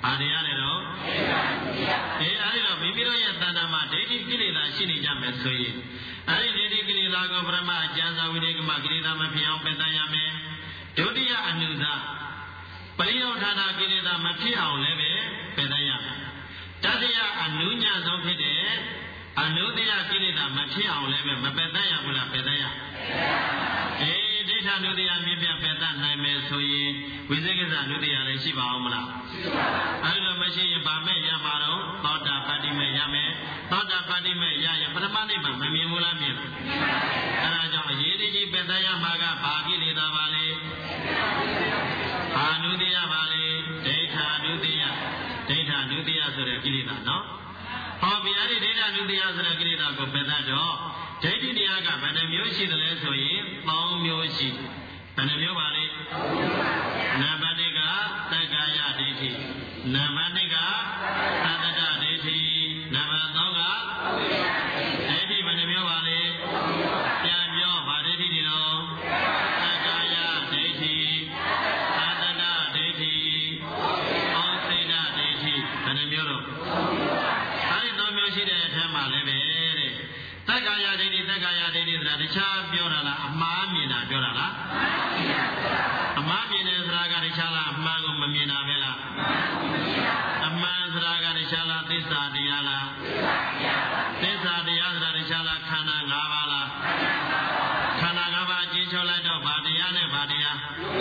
ဘာတရားလဲတော့အေးအဲဒီတော့မိမိတို့ရဲ့တဏ္ဍာမှာဒိဋ္ဌိကိလေသာရှိနေကြမယ်ဆိုရင်အဲဒီဒိဋ္ဌိကိလေသာကိုပရမအကျဉ်းစာဝိတေကမကိလေသာမဖြစ်အောင်ပယ်တတ်ရမယ်ဒုတိယအနုသပရိယောဌာဏကိလေသာမဖြစ်အောင်လည်းပဲပယ်တတ်ရမယ်တတိယအနုညဆုံးဖြစ်တဲ့အနုတ္တယကိလေသာမဖြစ်အောင်လည်းပဲမပယ်တတ်ရဘူးလားပယ်တတ်ရအေးဒိဋ္ဌာနုတ္တယမြင့်ပြပယ်တတ်နိုင်မယ်ဆိုရင်ဝိသေကိစ္စနုတ္တယလည်းရှိပါအောင်မလားရှိပါဘူးအဲဒီလိုမရှိရင်ဗာမဲ့ရမှာတော့သောတာပတ္တိမဲ့ရမယ်သောတာပတ္တိမဲ့ရရင်ပထမနိဗ္ဗာန်မမြင်ဘူးလားမြင်အဲဒါကြောင့်အရေးကြီးပယ်တတ်ရမှာကဘာကိလေသာပါလဲအာနုတ္တယပါလေဒိဋ္ဌာနုတ္တယဒိဋ္ဌာနုတ္တယဆိုတဲ့ကိလေသာနော်ဟောဗျာဒီဒိဋ္ဌာနုတ္တယဆိုတဲ့ကိလေသာကိုပယ်တတ်တော့ဒိဋ္ဌိတရားကဘယ်နှမျိုးရှိသလဲဆိုရင်သုံးမျိုးရှိဘယ်နှမျိုးပါလဲနံပါတ်တစ်ကသက္ကာယဒိဋ္ဌိနံပါတ်နှစ်ကသတ္တဒဒိဋ္ဌိနံပါတ်သုံးကဒိဋ္ဌိဘယ်နှမျိုးပါလဲပြန်ပြောဗာဒိဋ္ဌိတွေတော့သက္ကာယဒိဋ္ဌိသတ္တဒဒိဋ္ဌိဩစိဒဒိဋ္ဌိဘယ်နှမျိုးတော့အဲဒီသုံးမျိုးရှိတဲ့အထက်မှာလည်းပဲတဲ့သက္ကာယဒိဋ္ဌိသက္ကာယဒိဋ္ဌိဆိုတာတခြားပြောတာလားအမှားမြင်တာပြောတာလားအမှားမြင်တယ်ဆိုတာကတခြားလားအမှန်ကိုမမြင်တာပဲလားအမှန်ဆိုတာကတခြားလားသစ္စာတရားလားသစ္စာတရားဆိုတာတခြားလားခန္ဓာ၅ပါးလားခန္ဓာ၅ပါးအကျဉ်းချုပ်လိုက်တော့ဗာတရားနဲ့ဗာတရား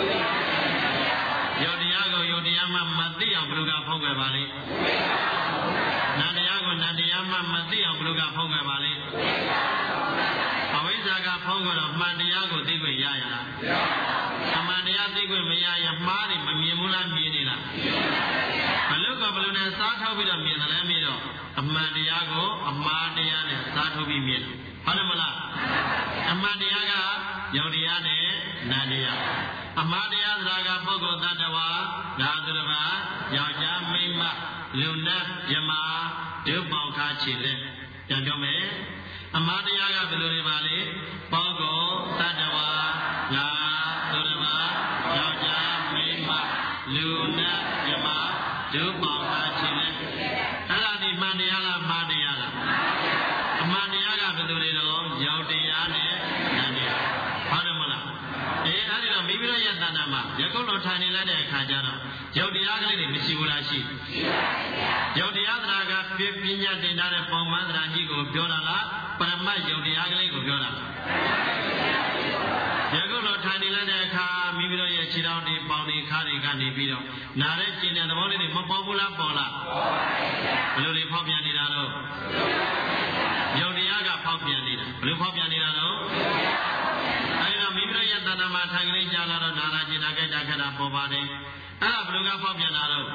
ယုတ်တရားကိုယုတ်တရားမှမသိအောင်ဘုရားဖုံးကွယ်ပါလိမ့်နန္တရားကိုနန္တရားမှမသိအောင်ဘုရားဖုံးကွယ်ပါလိမ့်အဝိဇ္ဇာကဖုံးကွယ်တော့မှန်တရားကိုသိခွင့်ရရလားအမှန်တရားသိခွင့်မရရင်မှားတယ်မမြင်ဘူးလားမြင်နေလားဘလို့ကဘလို့နဲ့စားထောက်ပြီးတော့မြင်တယ်လည်းမြင်တော့အမှန်တရားကိုအမှားတရားနဲ့စားထုတ်ပြီးမြင်တယ်ဟုတ်တယ်မလားအမှန်တရားကယုတ်တရားနဲ့နန္တရားအမှားတရားဆိုတာကပုဂ္ဂိုလ်တ attva ငါသူတစ်ပါးယောက်ျားမိန်းမလူနတ်ယမဒုပေါခါခြေလက်ပြန်ပြောမယ်အမှားတရားကဘယ်လိုတွေပါလဲပုဂ္ဂိုလ်တ attva ငါသူတစ်ပါးယောက်ျားမိန်းမလူနတ်ယမဒုပေါခါခြေလက်အဲ့ဒါဒီမှန်တရားလားမှားတရားလားအမှန်တရားကဘယ်လိုတွေတော့ယောက်တရားနဲ့နတ်တရားဟုတ်တယ်မလားအေးအဲ့ဒီတော့မိမိတို့ရဲ့တဏ္ဍာမှာယခုလိုထိုင်နေလိုက်တဲ့အခါကျတော့ယုတ်တရားကလေးတွေမရှိဘူးလားရှိရှိပါဗျာယုတ်တရားသရာကပြပညာတင်ထားတဲ့ပုံမှန်သရာကြီးကိုပြောတာလားပရမတ်ယုတ်တရားကလေးကိုပြောတာလားယခုလိုထိုင်နေလိုက်တဲ့အခါမိမိတို့ရဲ့ခြေထောက်တွေပေါင်တွေခါတွေကနေပြီးတော့နားတဲ့ကျင်တဲ့သဘောလေးတွေမပေါ်ဘူးလားပေါ်လားပေါ်ပါဗျာဘယ်လိုတွေဖောက်ပြန်နေတာတော့ယုတ်တရားကဖောက်ပြန်နေတာဘယ်လိုဖောက်ပြန်နေတာတော့အဲဒီတော့မိမိတို့ရဲ့တဏ္ဍာမှာထိုင်ကလေးကြာလာတော့နာနာကျင်နာကြိုက်တာခက်တာပေါ်ပါတယ်အဲ့ဒါဘယ်လိုကဖောက်ပြန်လာတော့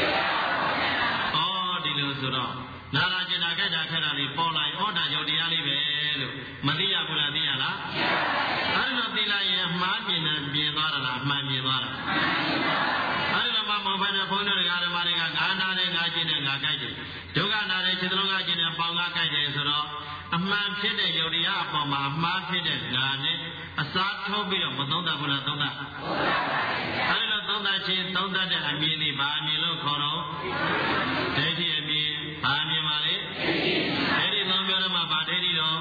ဩဒီလိုဆိုတော့နာနာကျင်နာကြိုက်တာခက်တာလေးပေါ်လာရင်ဩတာယုတ်တရားလေးပဲလို့မသိရဘူးလားသိရလားအဲ့ဒါသိလိုက်ရင်မှားမြင်တယ်မြင်သွားတာလားမှန်မြင်သွားတာအဲ့ဒီမှာမောဘနဲ့ဘုန်းတော်ဓမ္မတွေကငါနာတယ်ငါကျင်တယ်ငါကြိုက်တယ်ဒုက္ခနာတယ်ခြေလုံးကကျင်တယ်ပေါင်ကကြိုက်တယ်ဆိုတော့အမှန်ဖြစ်တဲ့ယုတ်တရားအပေါ်မှာအမှားဖြစ်တဲ့ငါနဲ့အစားထိုးပြီးတော့မသုံးတတ်ဘူးလားသုံးတတ်အဲဒီလိုသုံးတတ်ခြင်းသုံးတတ်တဲ့အမြင်လေးဘာအမြင်လို့ခေါ်တော့ဒိဋ္ဌိအမြင်ဘာအမြင်ပါလဲဒိဋ္ဌိသုံးပြောတော့မှဘာဒိဋ္ဌိတော့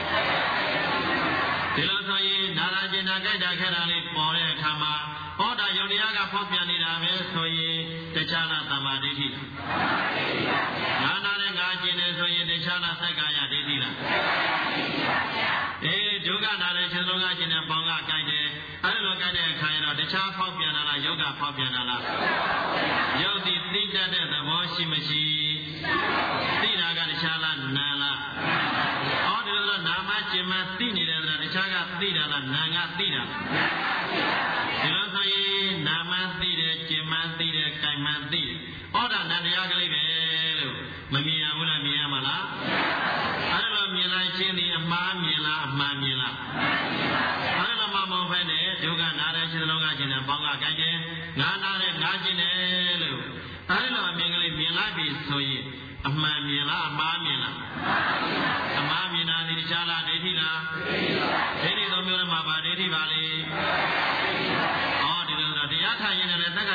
ဒီလိုဆိုရင်နာနာကျင်နာကြိုက်တာခက်တာလေးပေါ်တဲ့အခါမှာဟောတာယုတ်တရားကဖောက်ပြန်နေတာပဲဆိုရင်တခြားလားသမ္မာဒိဋ္ဌိလားငါနာနဲ့ငါကျင်တယ်ဆိုရင်တခြားလားသက္ကာယဒိဋ္ဌိလားအေးဒုက္ခနာတဲ့ခြေလုံးကကျင်တဲ့ပေါင်ကကြိုက်တယ်အဲ့လိုကြိုက်တဲ့အခါကျတော့တခြားဖောက်ပြန်လာလားယုတ်ကဖောက်ပြန်လာလားယုတ်ဒီသိတတ်တဲ့သဘောရှိမရှိသိတာကတခြားလားနာလားဟောဒီလိုဆိုနာမကျင်မသိနေတယ်ဆိုတာတခြားကသိတာလားနာကသိတာဒီလိုဆိုရင်နာမသိတယ်ကျင်မသိတယ်ကြိုင်မသိတယ်ဩဒါနန္တရားကလေးပဲလို့မမြင်ရဘူးလားမြင်ရမှာလားအဲ့လိုမြင်လိုက်ခြင်းဒီအမှားမြင်လားအမှန်မြင်လားအဲ့လိုမှမဟုတ်ဘဲနဲ့ဒုက္ခနာတဲ့ခြေလုံးကကျင်တဲ့ပေါင်းကကြိုက်တယ်ငါနာတဲ့ငါကျင်တယ်လို့အဲ့လိုအမြင်ကလေးမြင်လိုက်ပြီဆိုရင်အမှန်မြင်လားအမှားမြင်လားအမှားမြင်တာဒီတခြားလားဒိဋ္ဌိလားဒိဋ္ဌိသုံးမျိုးနဲ့မှာပါဒိဋ္ဌိပါလေဩဒီလိုဆိုတရားထိုင်ရင်လည်းသက္ကာယဒိဋ္ဌိတွေ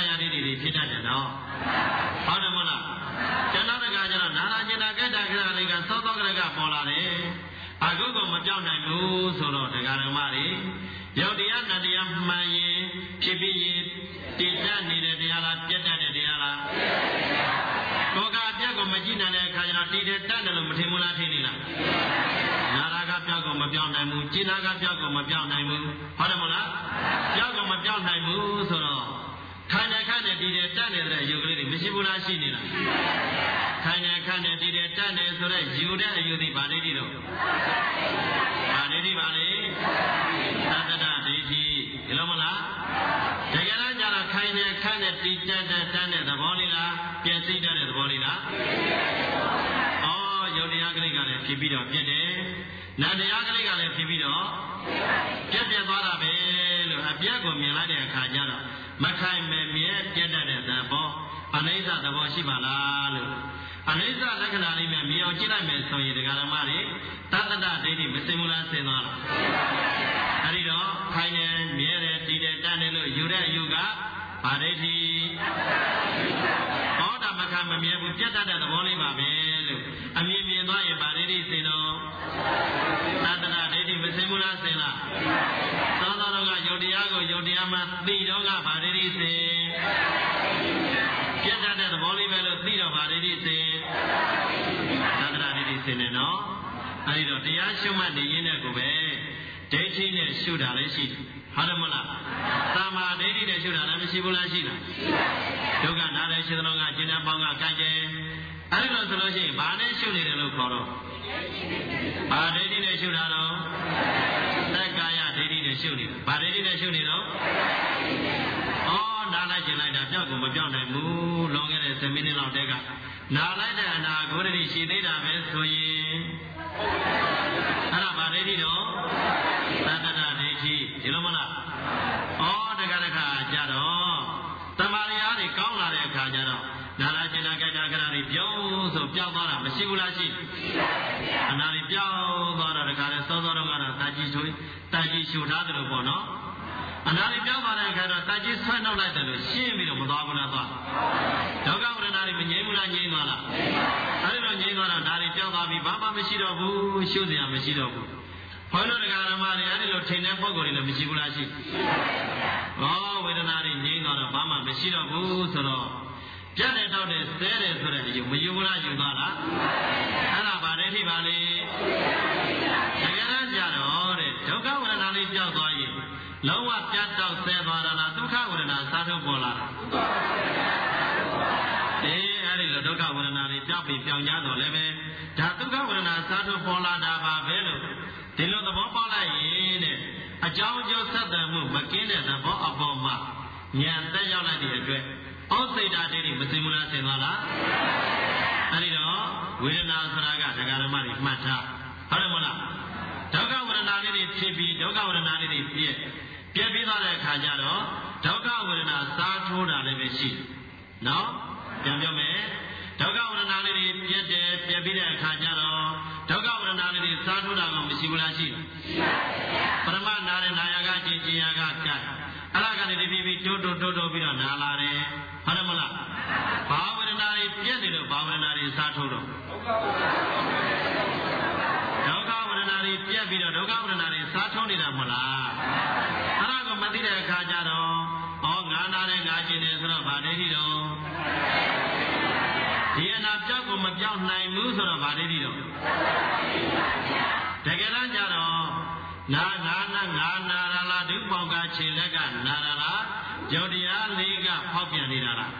တွေဖြစ်တတ်တယ်နော်ဟုတ်တယ်မဟုတ်လားကျွန်တော်တကကျတော့နာနာကျင်နာကဲတာခဏလေးကသောသောကရကပေါ်လာတယ်အခုကမပြောင်းနိုင်ဘူးဆိုတော့တရားဓမ္မတွေယောက်တရားနတ်တရားမှန်ရင်ဖြစ်ပြီးရင်တည်တတ်နေတဲ့တရားလားပြတ်တတ်တဲ့တရားလားကိုယ်ကအပြတ်ကိုမကြည့်နိုင်တဲ့အခါကျတော့တည်တဲ့တတ်တယ်လို့မထင်ဘူးလားထင်နေလားနာရာကပြောက်ကိုမပြောင်းနိုင်ဘူးကျင်နာကပြောက်ကိုမပြောင်းနိုင်ဘူးဟုတ်တယ်မဟုတ်လားပြောက်ကိုမပြောင်းနိုင်ဘူးဆိုတော့ခိုင်နေခန့်နေတည်တဲ့တတ်နေတဲ့ယုတ်ကလေးတွေမရှိဘူးလားရှိနေလားခိုင်နေခန့်နေတည်တဲ့တတ်နေဆိုတဲ့ယူတဲ့အယူသည်ဗာဒိဋ္ဌိတော့ဗာဒိဋ္ဌိပါလေသတ္တဒဒိဋ္ဌိဒီလိုမလားတကယ်တော့ကြတော့ခိုင်နေခန့်နေတည်တဲ့တတ်တဲ့သဘောလေးလားပြည့်စည်တဲ့သဘောလေးလားဩယုတ်တရားကလေးကလည်းဖြစ်ပြီးတော့ပြည့်တယ်နတ်တရားကလေးကလည်းဖြစ်ပြီးတော့ပြည့်ပြည့်သွားတာပဲလို့အပြတ်ကိုမြင်လိုက်တဲ့အခါကျတော့မခိုင်မဲမြဲပြတ်တတ်တဲ့သဘောအနိစ္စသဘောရှိပါလားလို့အနိစ္စလက္ခဏာလေးမြင်အောင်ကြည့်လိုက်မယ်ဆိုရင်ဒကာဓမ္မတွေသတ္တဒဒိဋ္ဌိမစင်ဘူးလားစင်သွားလားအဲဒီတော့ခိုင်နေမြဲတယ်တည်တယ်တတ်တယ်လို့ယူတဲ့အယူကဗာဒိဋ္ဌိဟောတာမခံမမြဲဘူးပြတ်တတ်တဲ့သဘောလေးပါပဲလို့အမြင်မြင်သွားရင်ဗာဒိဋ္ဌိစင်တော့သတ္တဒဒိဋ္ဌိမစင်ဘူးလားစင်လားသောသောတော်ကယုတ်တရားကိုယုတ်တရားမှသိတော့ကဗာဒိဋ္ဌိစင်ပြတ်တတ်တဲ့သဘောလေးပဲလို့သိတော့ဗာဒိဋ္ဌိစင်သတ္တဒဒိဋ္ဌိစင်နေနော်အဲဒီတော့တရားရှုမှတ်နေရင်းနဲ့ကိုပဲဒိဋ္ဌိနဲ့ရှုတာလည်းရှိတယ်ဟုတ်တယ်မလားသမာဓိဋ္ဌိနဲ့ရှုတာလည်းမရှိဘူးလားရှိလားဒုက္ခနာလည်းရှိသလုံးကကျင့်တဲ့ပေါင်းကကံကျဲအဲဒီလိုဆိုလို့ရှိရင်ဘာနဲ့ရှုနေတယ်လို့ခေါ်တော့ဘာဒိဋ္ဌိနဲ့ရှုတာတော့သက္ကာယဒိဋ္ဌိနဲ့ရှုနေတာဘာဒိဋ္ဌိနဲ့ရှုနေတော့ဩနားလိုက်ကျင်လိုက်တာပြောက်ကိုမပြောက်နိုင်ဘူးလွန်ခဲ့တဲ့ဆယ်မိနစ်လောက်တည်းကနားလိုက်တဲ့အနာကိုယ်တည်းရှိသေးတာပဲဆိုရင်အဲ့ဒါဘာဒိဋ္ဌိတော့သတ္တဒဒိဋ္ဌိဒီလိုမလားဩတခါတခါကြတော့တမာရီအားတွေကောင်းလာတဲ့အခါကျတော့နာလာကျင်နာကြိုက်တာကရာတွေပြုံးဆိုပြောင်းသွားတာမရှိဘူးလားရှိအနာတွေပြောင်းသွားတော့တခါလဲစောစောတော့ကတော့တာကြီးဆိုတာကြီးရှူထားတယ်လို့ပေါ့နော်အနာတွေပြောင်းသွားတဲ့အခါတော့တာကြီးဆွဲနှုတ်လိုက်တယ်လို့ရှင်းပြီးတော့မသွားဘူးလားသွားဒုက္ခဝရဏတွေမငြိမ်းဘူးလားငြိမ်းသွားလားအဲဒီလိုငြိမ်းသွားတော့ဒါတွေပြောင်းသွားပြီးဘာမှမရှိတော့ဘူးရှုစရာမရှိတော့ဘူးဘုန်းတော်တရားဓမ္မတွေအဲဒီလိုထိန်တဲ့ပုံကိုယ်တွေလည်းမရှိဘူးလားရှိဩဝေဒနာတွေငြိမ်းသွားတော့ဘာမှမရှိတော့ဘူးဆိုတော့ပြတ်တဲ့တောက်တဲ့ဆဲတယ်ဆိုတဲ့အယူမယူဘူးလားယူသွားလားအဲ့ဒါဗာဒိဋ္ဌိပါလေတကယ်တော့ကြတော့တဲ့ဒုက္ခဝေဒနာလေးကြောက်သွားရင်လုံးဝပြတ်တောက်ဆဲသွားတာလားဒုက္ခဝေဒနာစားထုတ်ပေါ်လာတာအေးအဲ့ဒီလိုဒုက္ခဝေဒနာလေးပြောက်ပြီးပြောင်းကြတော့လည်းပဲဒါဒုက္ခဝေဒနာစားထုတ်ပေါ်လာတာပါပဲလို့ဒီလိုသဘောပေါက်လိုက်ရင်တဲ့အကြောင်းအကျိုးဆက်သွယ်မှုမကင်းတဲ့သဘောအပေါ်မှာဉာဏ်သက်ရောက်လိုက်တဲ့အတွက်ဩစိတ်ဓာတ်တွေမစင်ဘူးလားစင်သွားလားအဲဒီတော့ဝေဒနာဆိုတာကဒကာဓမ္မတွေမှတ်ထားဟုတ်တယ်မလားဒုက္ခဝေဒနာလေးတွေဖြစ်ပြီးဒုက္ခဝေဒနာလေးတွေပြည့်ပြည့်ပြီးသွားတဲ့အခါကျတော့ဒုက္ခဝေဒနာစားထိုးတာလည်းပဲရှိနော်ပြန်ပြောမယ်ဒုက္ခဝေဒနာလေးတွေပြည့်တယ်ပြည့်ပြီးတဲ့အခါကျတော့ဒုက္ခဝေဒနာလေးတွေစားထိုးတာကမရှိဘူးလားရှိပရမနာရနာယကကျင်ကျင်ယာကကတ်အဲ့ဒါကနေဒီပြီးတိုးတိုးတိုးတိုးပြီးတော့နာလာတယ်ဟုတ်တယ်မလားဘာဝေဒနာတွေပြည့်နေတော့ဘာဝေဒနာတွေစားထိုးတော့ဒုက္ခဝေဒနာတွေပြည့်ပြီးတော့ဒုက္ခဝေဒနာတွေစားထိုးနေတာမလားအဲ့ဒါကိုမသိတဲ့အခါကျတော့ဩငါနာတယ်ငါကျင်တယ်ဆိုတော့ဗာဒိဋ္ဌိတော့ဒီအနာပြောက်ကိုမပြောက်နိုင်ဘူးဆိုတော့ဗာဒိဋ္ဌိတော့တကယ်တော့ကြတော့နာငါနာငါနာရလားဒုပေါင်ကခြေလက်ကနာရလားယုတ်တရားလေးကဖောက်ပြန်နေတာလား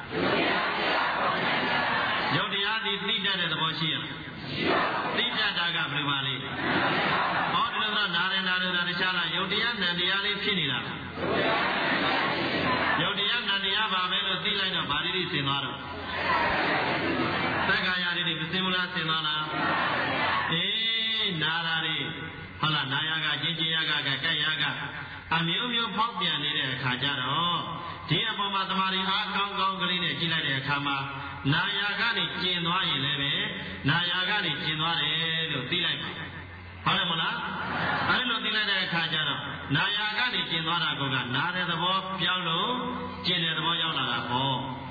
ယုတ်တရားဒီသိတတ်တဲ့သဘောရှိရလားသိတတ်တာကဘယ်မှာလဲဟောဒီလိုတော့နာရနာရတာတခြားလားယုတ်တရားနံတရားလေးဖြစ်နေတာလားယုတ်တရားနံတရားပါပဲလို့သိလိုက်တော့ဗာဒိဋ္ဌိစင်သွားတော့သက္ကာယတွေမစင်ဘူးလားစင်သွားလားအေးနာရာတွေဟုတ်လားနာယကကျင်ကျင်ယကကကဲ့ယကအမျိုးမျိုးဖောက်ပြန်နေတဲ့အခါကျတော့ဒီအပေါ်မှာတမာရီအားကောင်းကောင်းကလေးနဲ့ကြည့်လိုက်တဲ့အခါမှာနာယကနေကျင်သွားရင်လည်းပဲနာယကနေကျင်သွားတယ်လို့သိလိုက်ပါဟုတ်တယ်မလားအဲဒီလိုသိလိုက်တဲ့အခါကျတော့နာယကနေကျင်သွားတာကနာတဲ့သဘောပြောင်းလို့ကျင်တဲ့သဘောရောက်လာတာပေါ့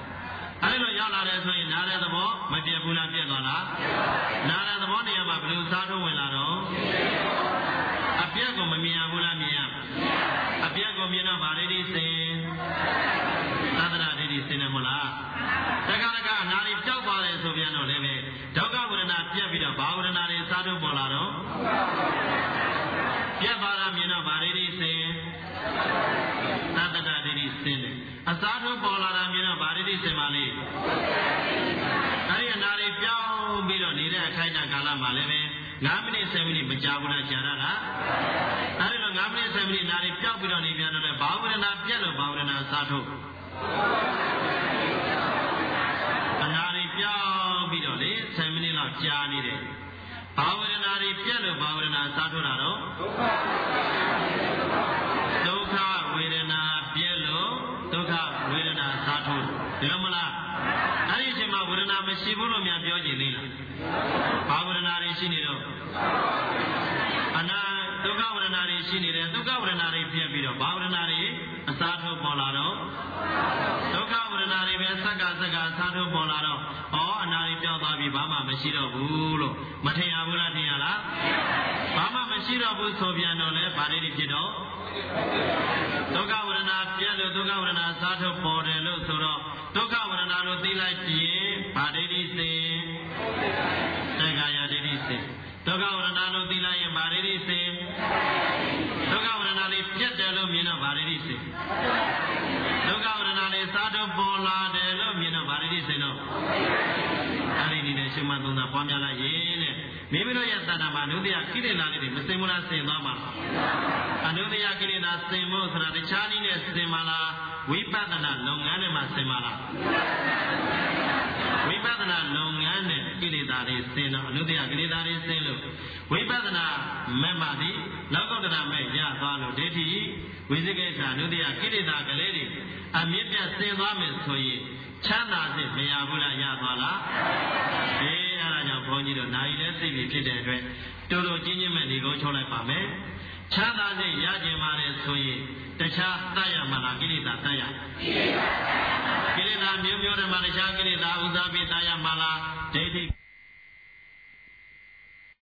အဲ့လိုရောက်လာတဲ့ဆိုရင်နားတဲ့သဘောမပြတ်ဘူးလားပြတ်သွားလားနားတဲ့သဘောနေရာမှာဘယ်လိုစားထုတ်ဝင်လာတော့အပြတ်ကိုမမြင်ရဘူးလားမြင်ရအပြတ်ကိုမြင်တော့ဗာရိတိစင်သဒ္ဒရာဒိဋ္ဌိစင်တယ်မဟုတ်လားတက္ကရာကအနာလေးကြောက်ပါတယ်ဆိုပြန်တော့လည်းပဲဒုက္ခဝေဒနာပြတ်ပြီးတော့ဘာဝေဒနာတွေစားထုတ်ပေါ်လာတော့ပြတ်သွားတာမြင်တော့ဗာရိတိစင်သဒ္ဒရာဒိဋ္ဌိစင်တယ်အစားထုတ်ပေါ်လာတာမြင်တော့ဗာရိတိစင်ပါလေအဲဒီအနာလေးပြောင်းပြီးတော့နေတဲ့အခိုက်အတန့်ကာလမှာလည်းပဲငါးမိနစ်ဆယ်မိနစ်မကြာဘူးလားကြာရလားအဲဒီတော့ငါးမိနစ်ဆယ်မိနစ်နာရီပြောက်ပြီးတော့နေပြန်တော့လေဘာဝရဏပြက်လို့ဘာဝရဏစားထုတ်အနာရီပြောက်ပြီးတော့လေဆယ်မိနစ်လောက်ကြာနေတယ်ဘာဝရဏတွေပြက်လို့ဘာဝရဏစားထုတ်တာတော့ဒုက္ခဝေဒနာပြက်လို့ဒုက္ခဝေဒနာစားထုတ်တယ်မလားအဲ့ဒီအချိန်မှာဝေဒနာမရှိဘူးလို့များပြောကြည့်သေးလားဘာဝေဒနာတွေရှိနေတော့အနာဒုက္ခဝေဒနာတွေရှိနေတယ်ဒုက္ခဝေဒနာတွေပြည့်ပြီးတော့ဘာဝေဒနာတွေအစားထုတ်ပေါ်လာတော့ဒုက္ခဝေဒနာတွေပဲစက္ကစက္ကအစားထုတ်ပေါ်လာတော့ဩအနာတွေပြောင်းသွားပြီဘာမှမရှိတော့ဘူးလို့မထင်ရဘူးလားထင်ရလားဘာမှမရှိတော့ဘူးဆိုပြန်တော့လေဘာတွေဖြစ်တော့ဒုက္ခဝေဒနာပြည့်လို့ဒုက္ခဝေဒနာစားထုတ်ပေါ်တယ်လို့ဆိုတော့ဒုက္ခဝေဒနာလို့သိလိုက်ရင်ဘာဒိဋ္ဌိစေတက္ကာယဒိဋ္ဌိစေဒုက္ခဝေဒနာလို့သိလိုက်ရင်ဘာဒိဋ္ဌိစေဒုက္ခဝေဒနာလေးပြတ်တယ်လို့မြင်တော့ဘာဒိဋ္ဌိစေဒုက္ခဝေဒနာလေးစားထုတ်ပေါ်လာတယ်လို့မြင်တော့ဘာဒိဋ္ဌိစေတော့အဲ့ဒီနည်းနဲ့ရှုမှတ်သုံးတာပွားများလိုက်ရင်တဲ့မိမိတို့ရဲ့တဏ္ဍာမှာအနုတ္တယကိလေသာလေးတွေမစင်မလားစင်သွားမှာအနုတ္တယကိလေသာစင်ဖို့ဆိုတာတခြားနည်းနဲ့စင်ပါလားဝိပဿနာလုပ်ငန်းတွေမှာစင်ပါလားဝိပဿနာလုပ်ငန်းနဲ့ကိလေသာတွေစင်တော့အနုတ္တယကိလေသာတွေစင်လို့ဝိပဿနာမဲ့မှသည်လောကုတ္တရာမဲ့ရသွားလို့ဒိဋ္ဌိဝိသိကိစ္စအနုတ္တယကိလေသာကလေးတွေအမြင့်ပြတ်စင်သွားမယ်ဆိုရင်ချမ်းသာစေမရဘူးလားရသွားလားအေးအဲ့ဒါကြောင့်ဘုန်းကြီးတို့နာရီလည်းသိပြီဖြစ်တဲ့အတွက်တူတူချင်းချင်းမဲ့ဒီကုန်းချုပ်လိုက်ပါမယ်ချမ်းသာစေရခြင်းပါလေဆိုရင်တခြားတတ်ရမှာလားကိလေသာတတ်ရကိလေသာမျိုးမျိုးတွေမှာတခြားကိလေသာဥစ္စာပိတတ်ရမှာလားဒိဋ္ဌိ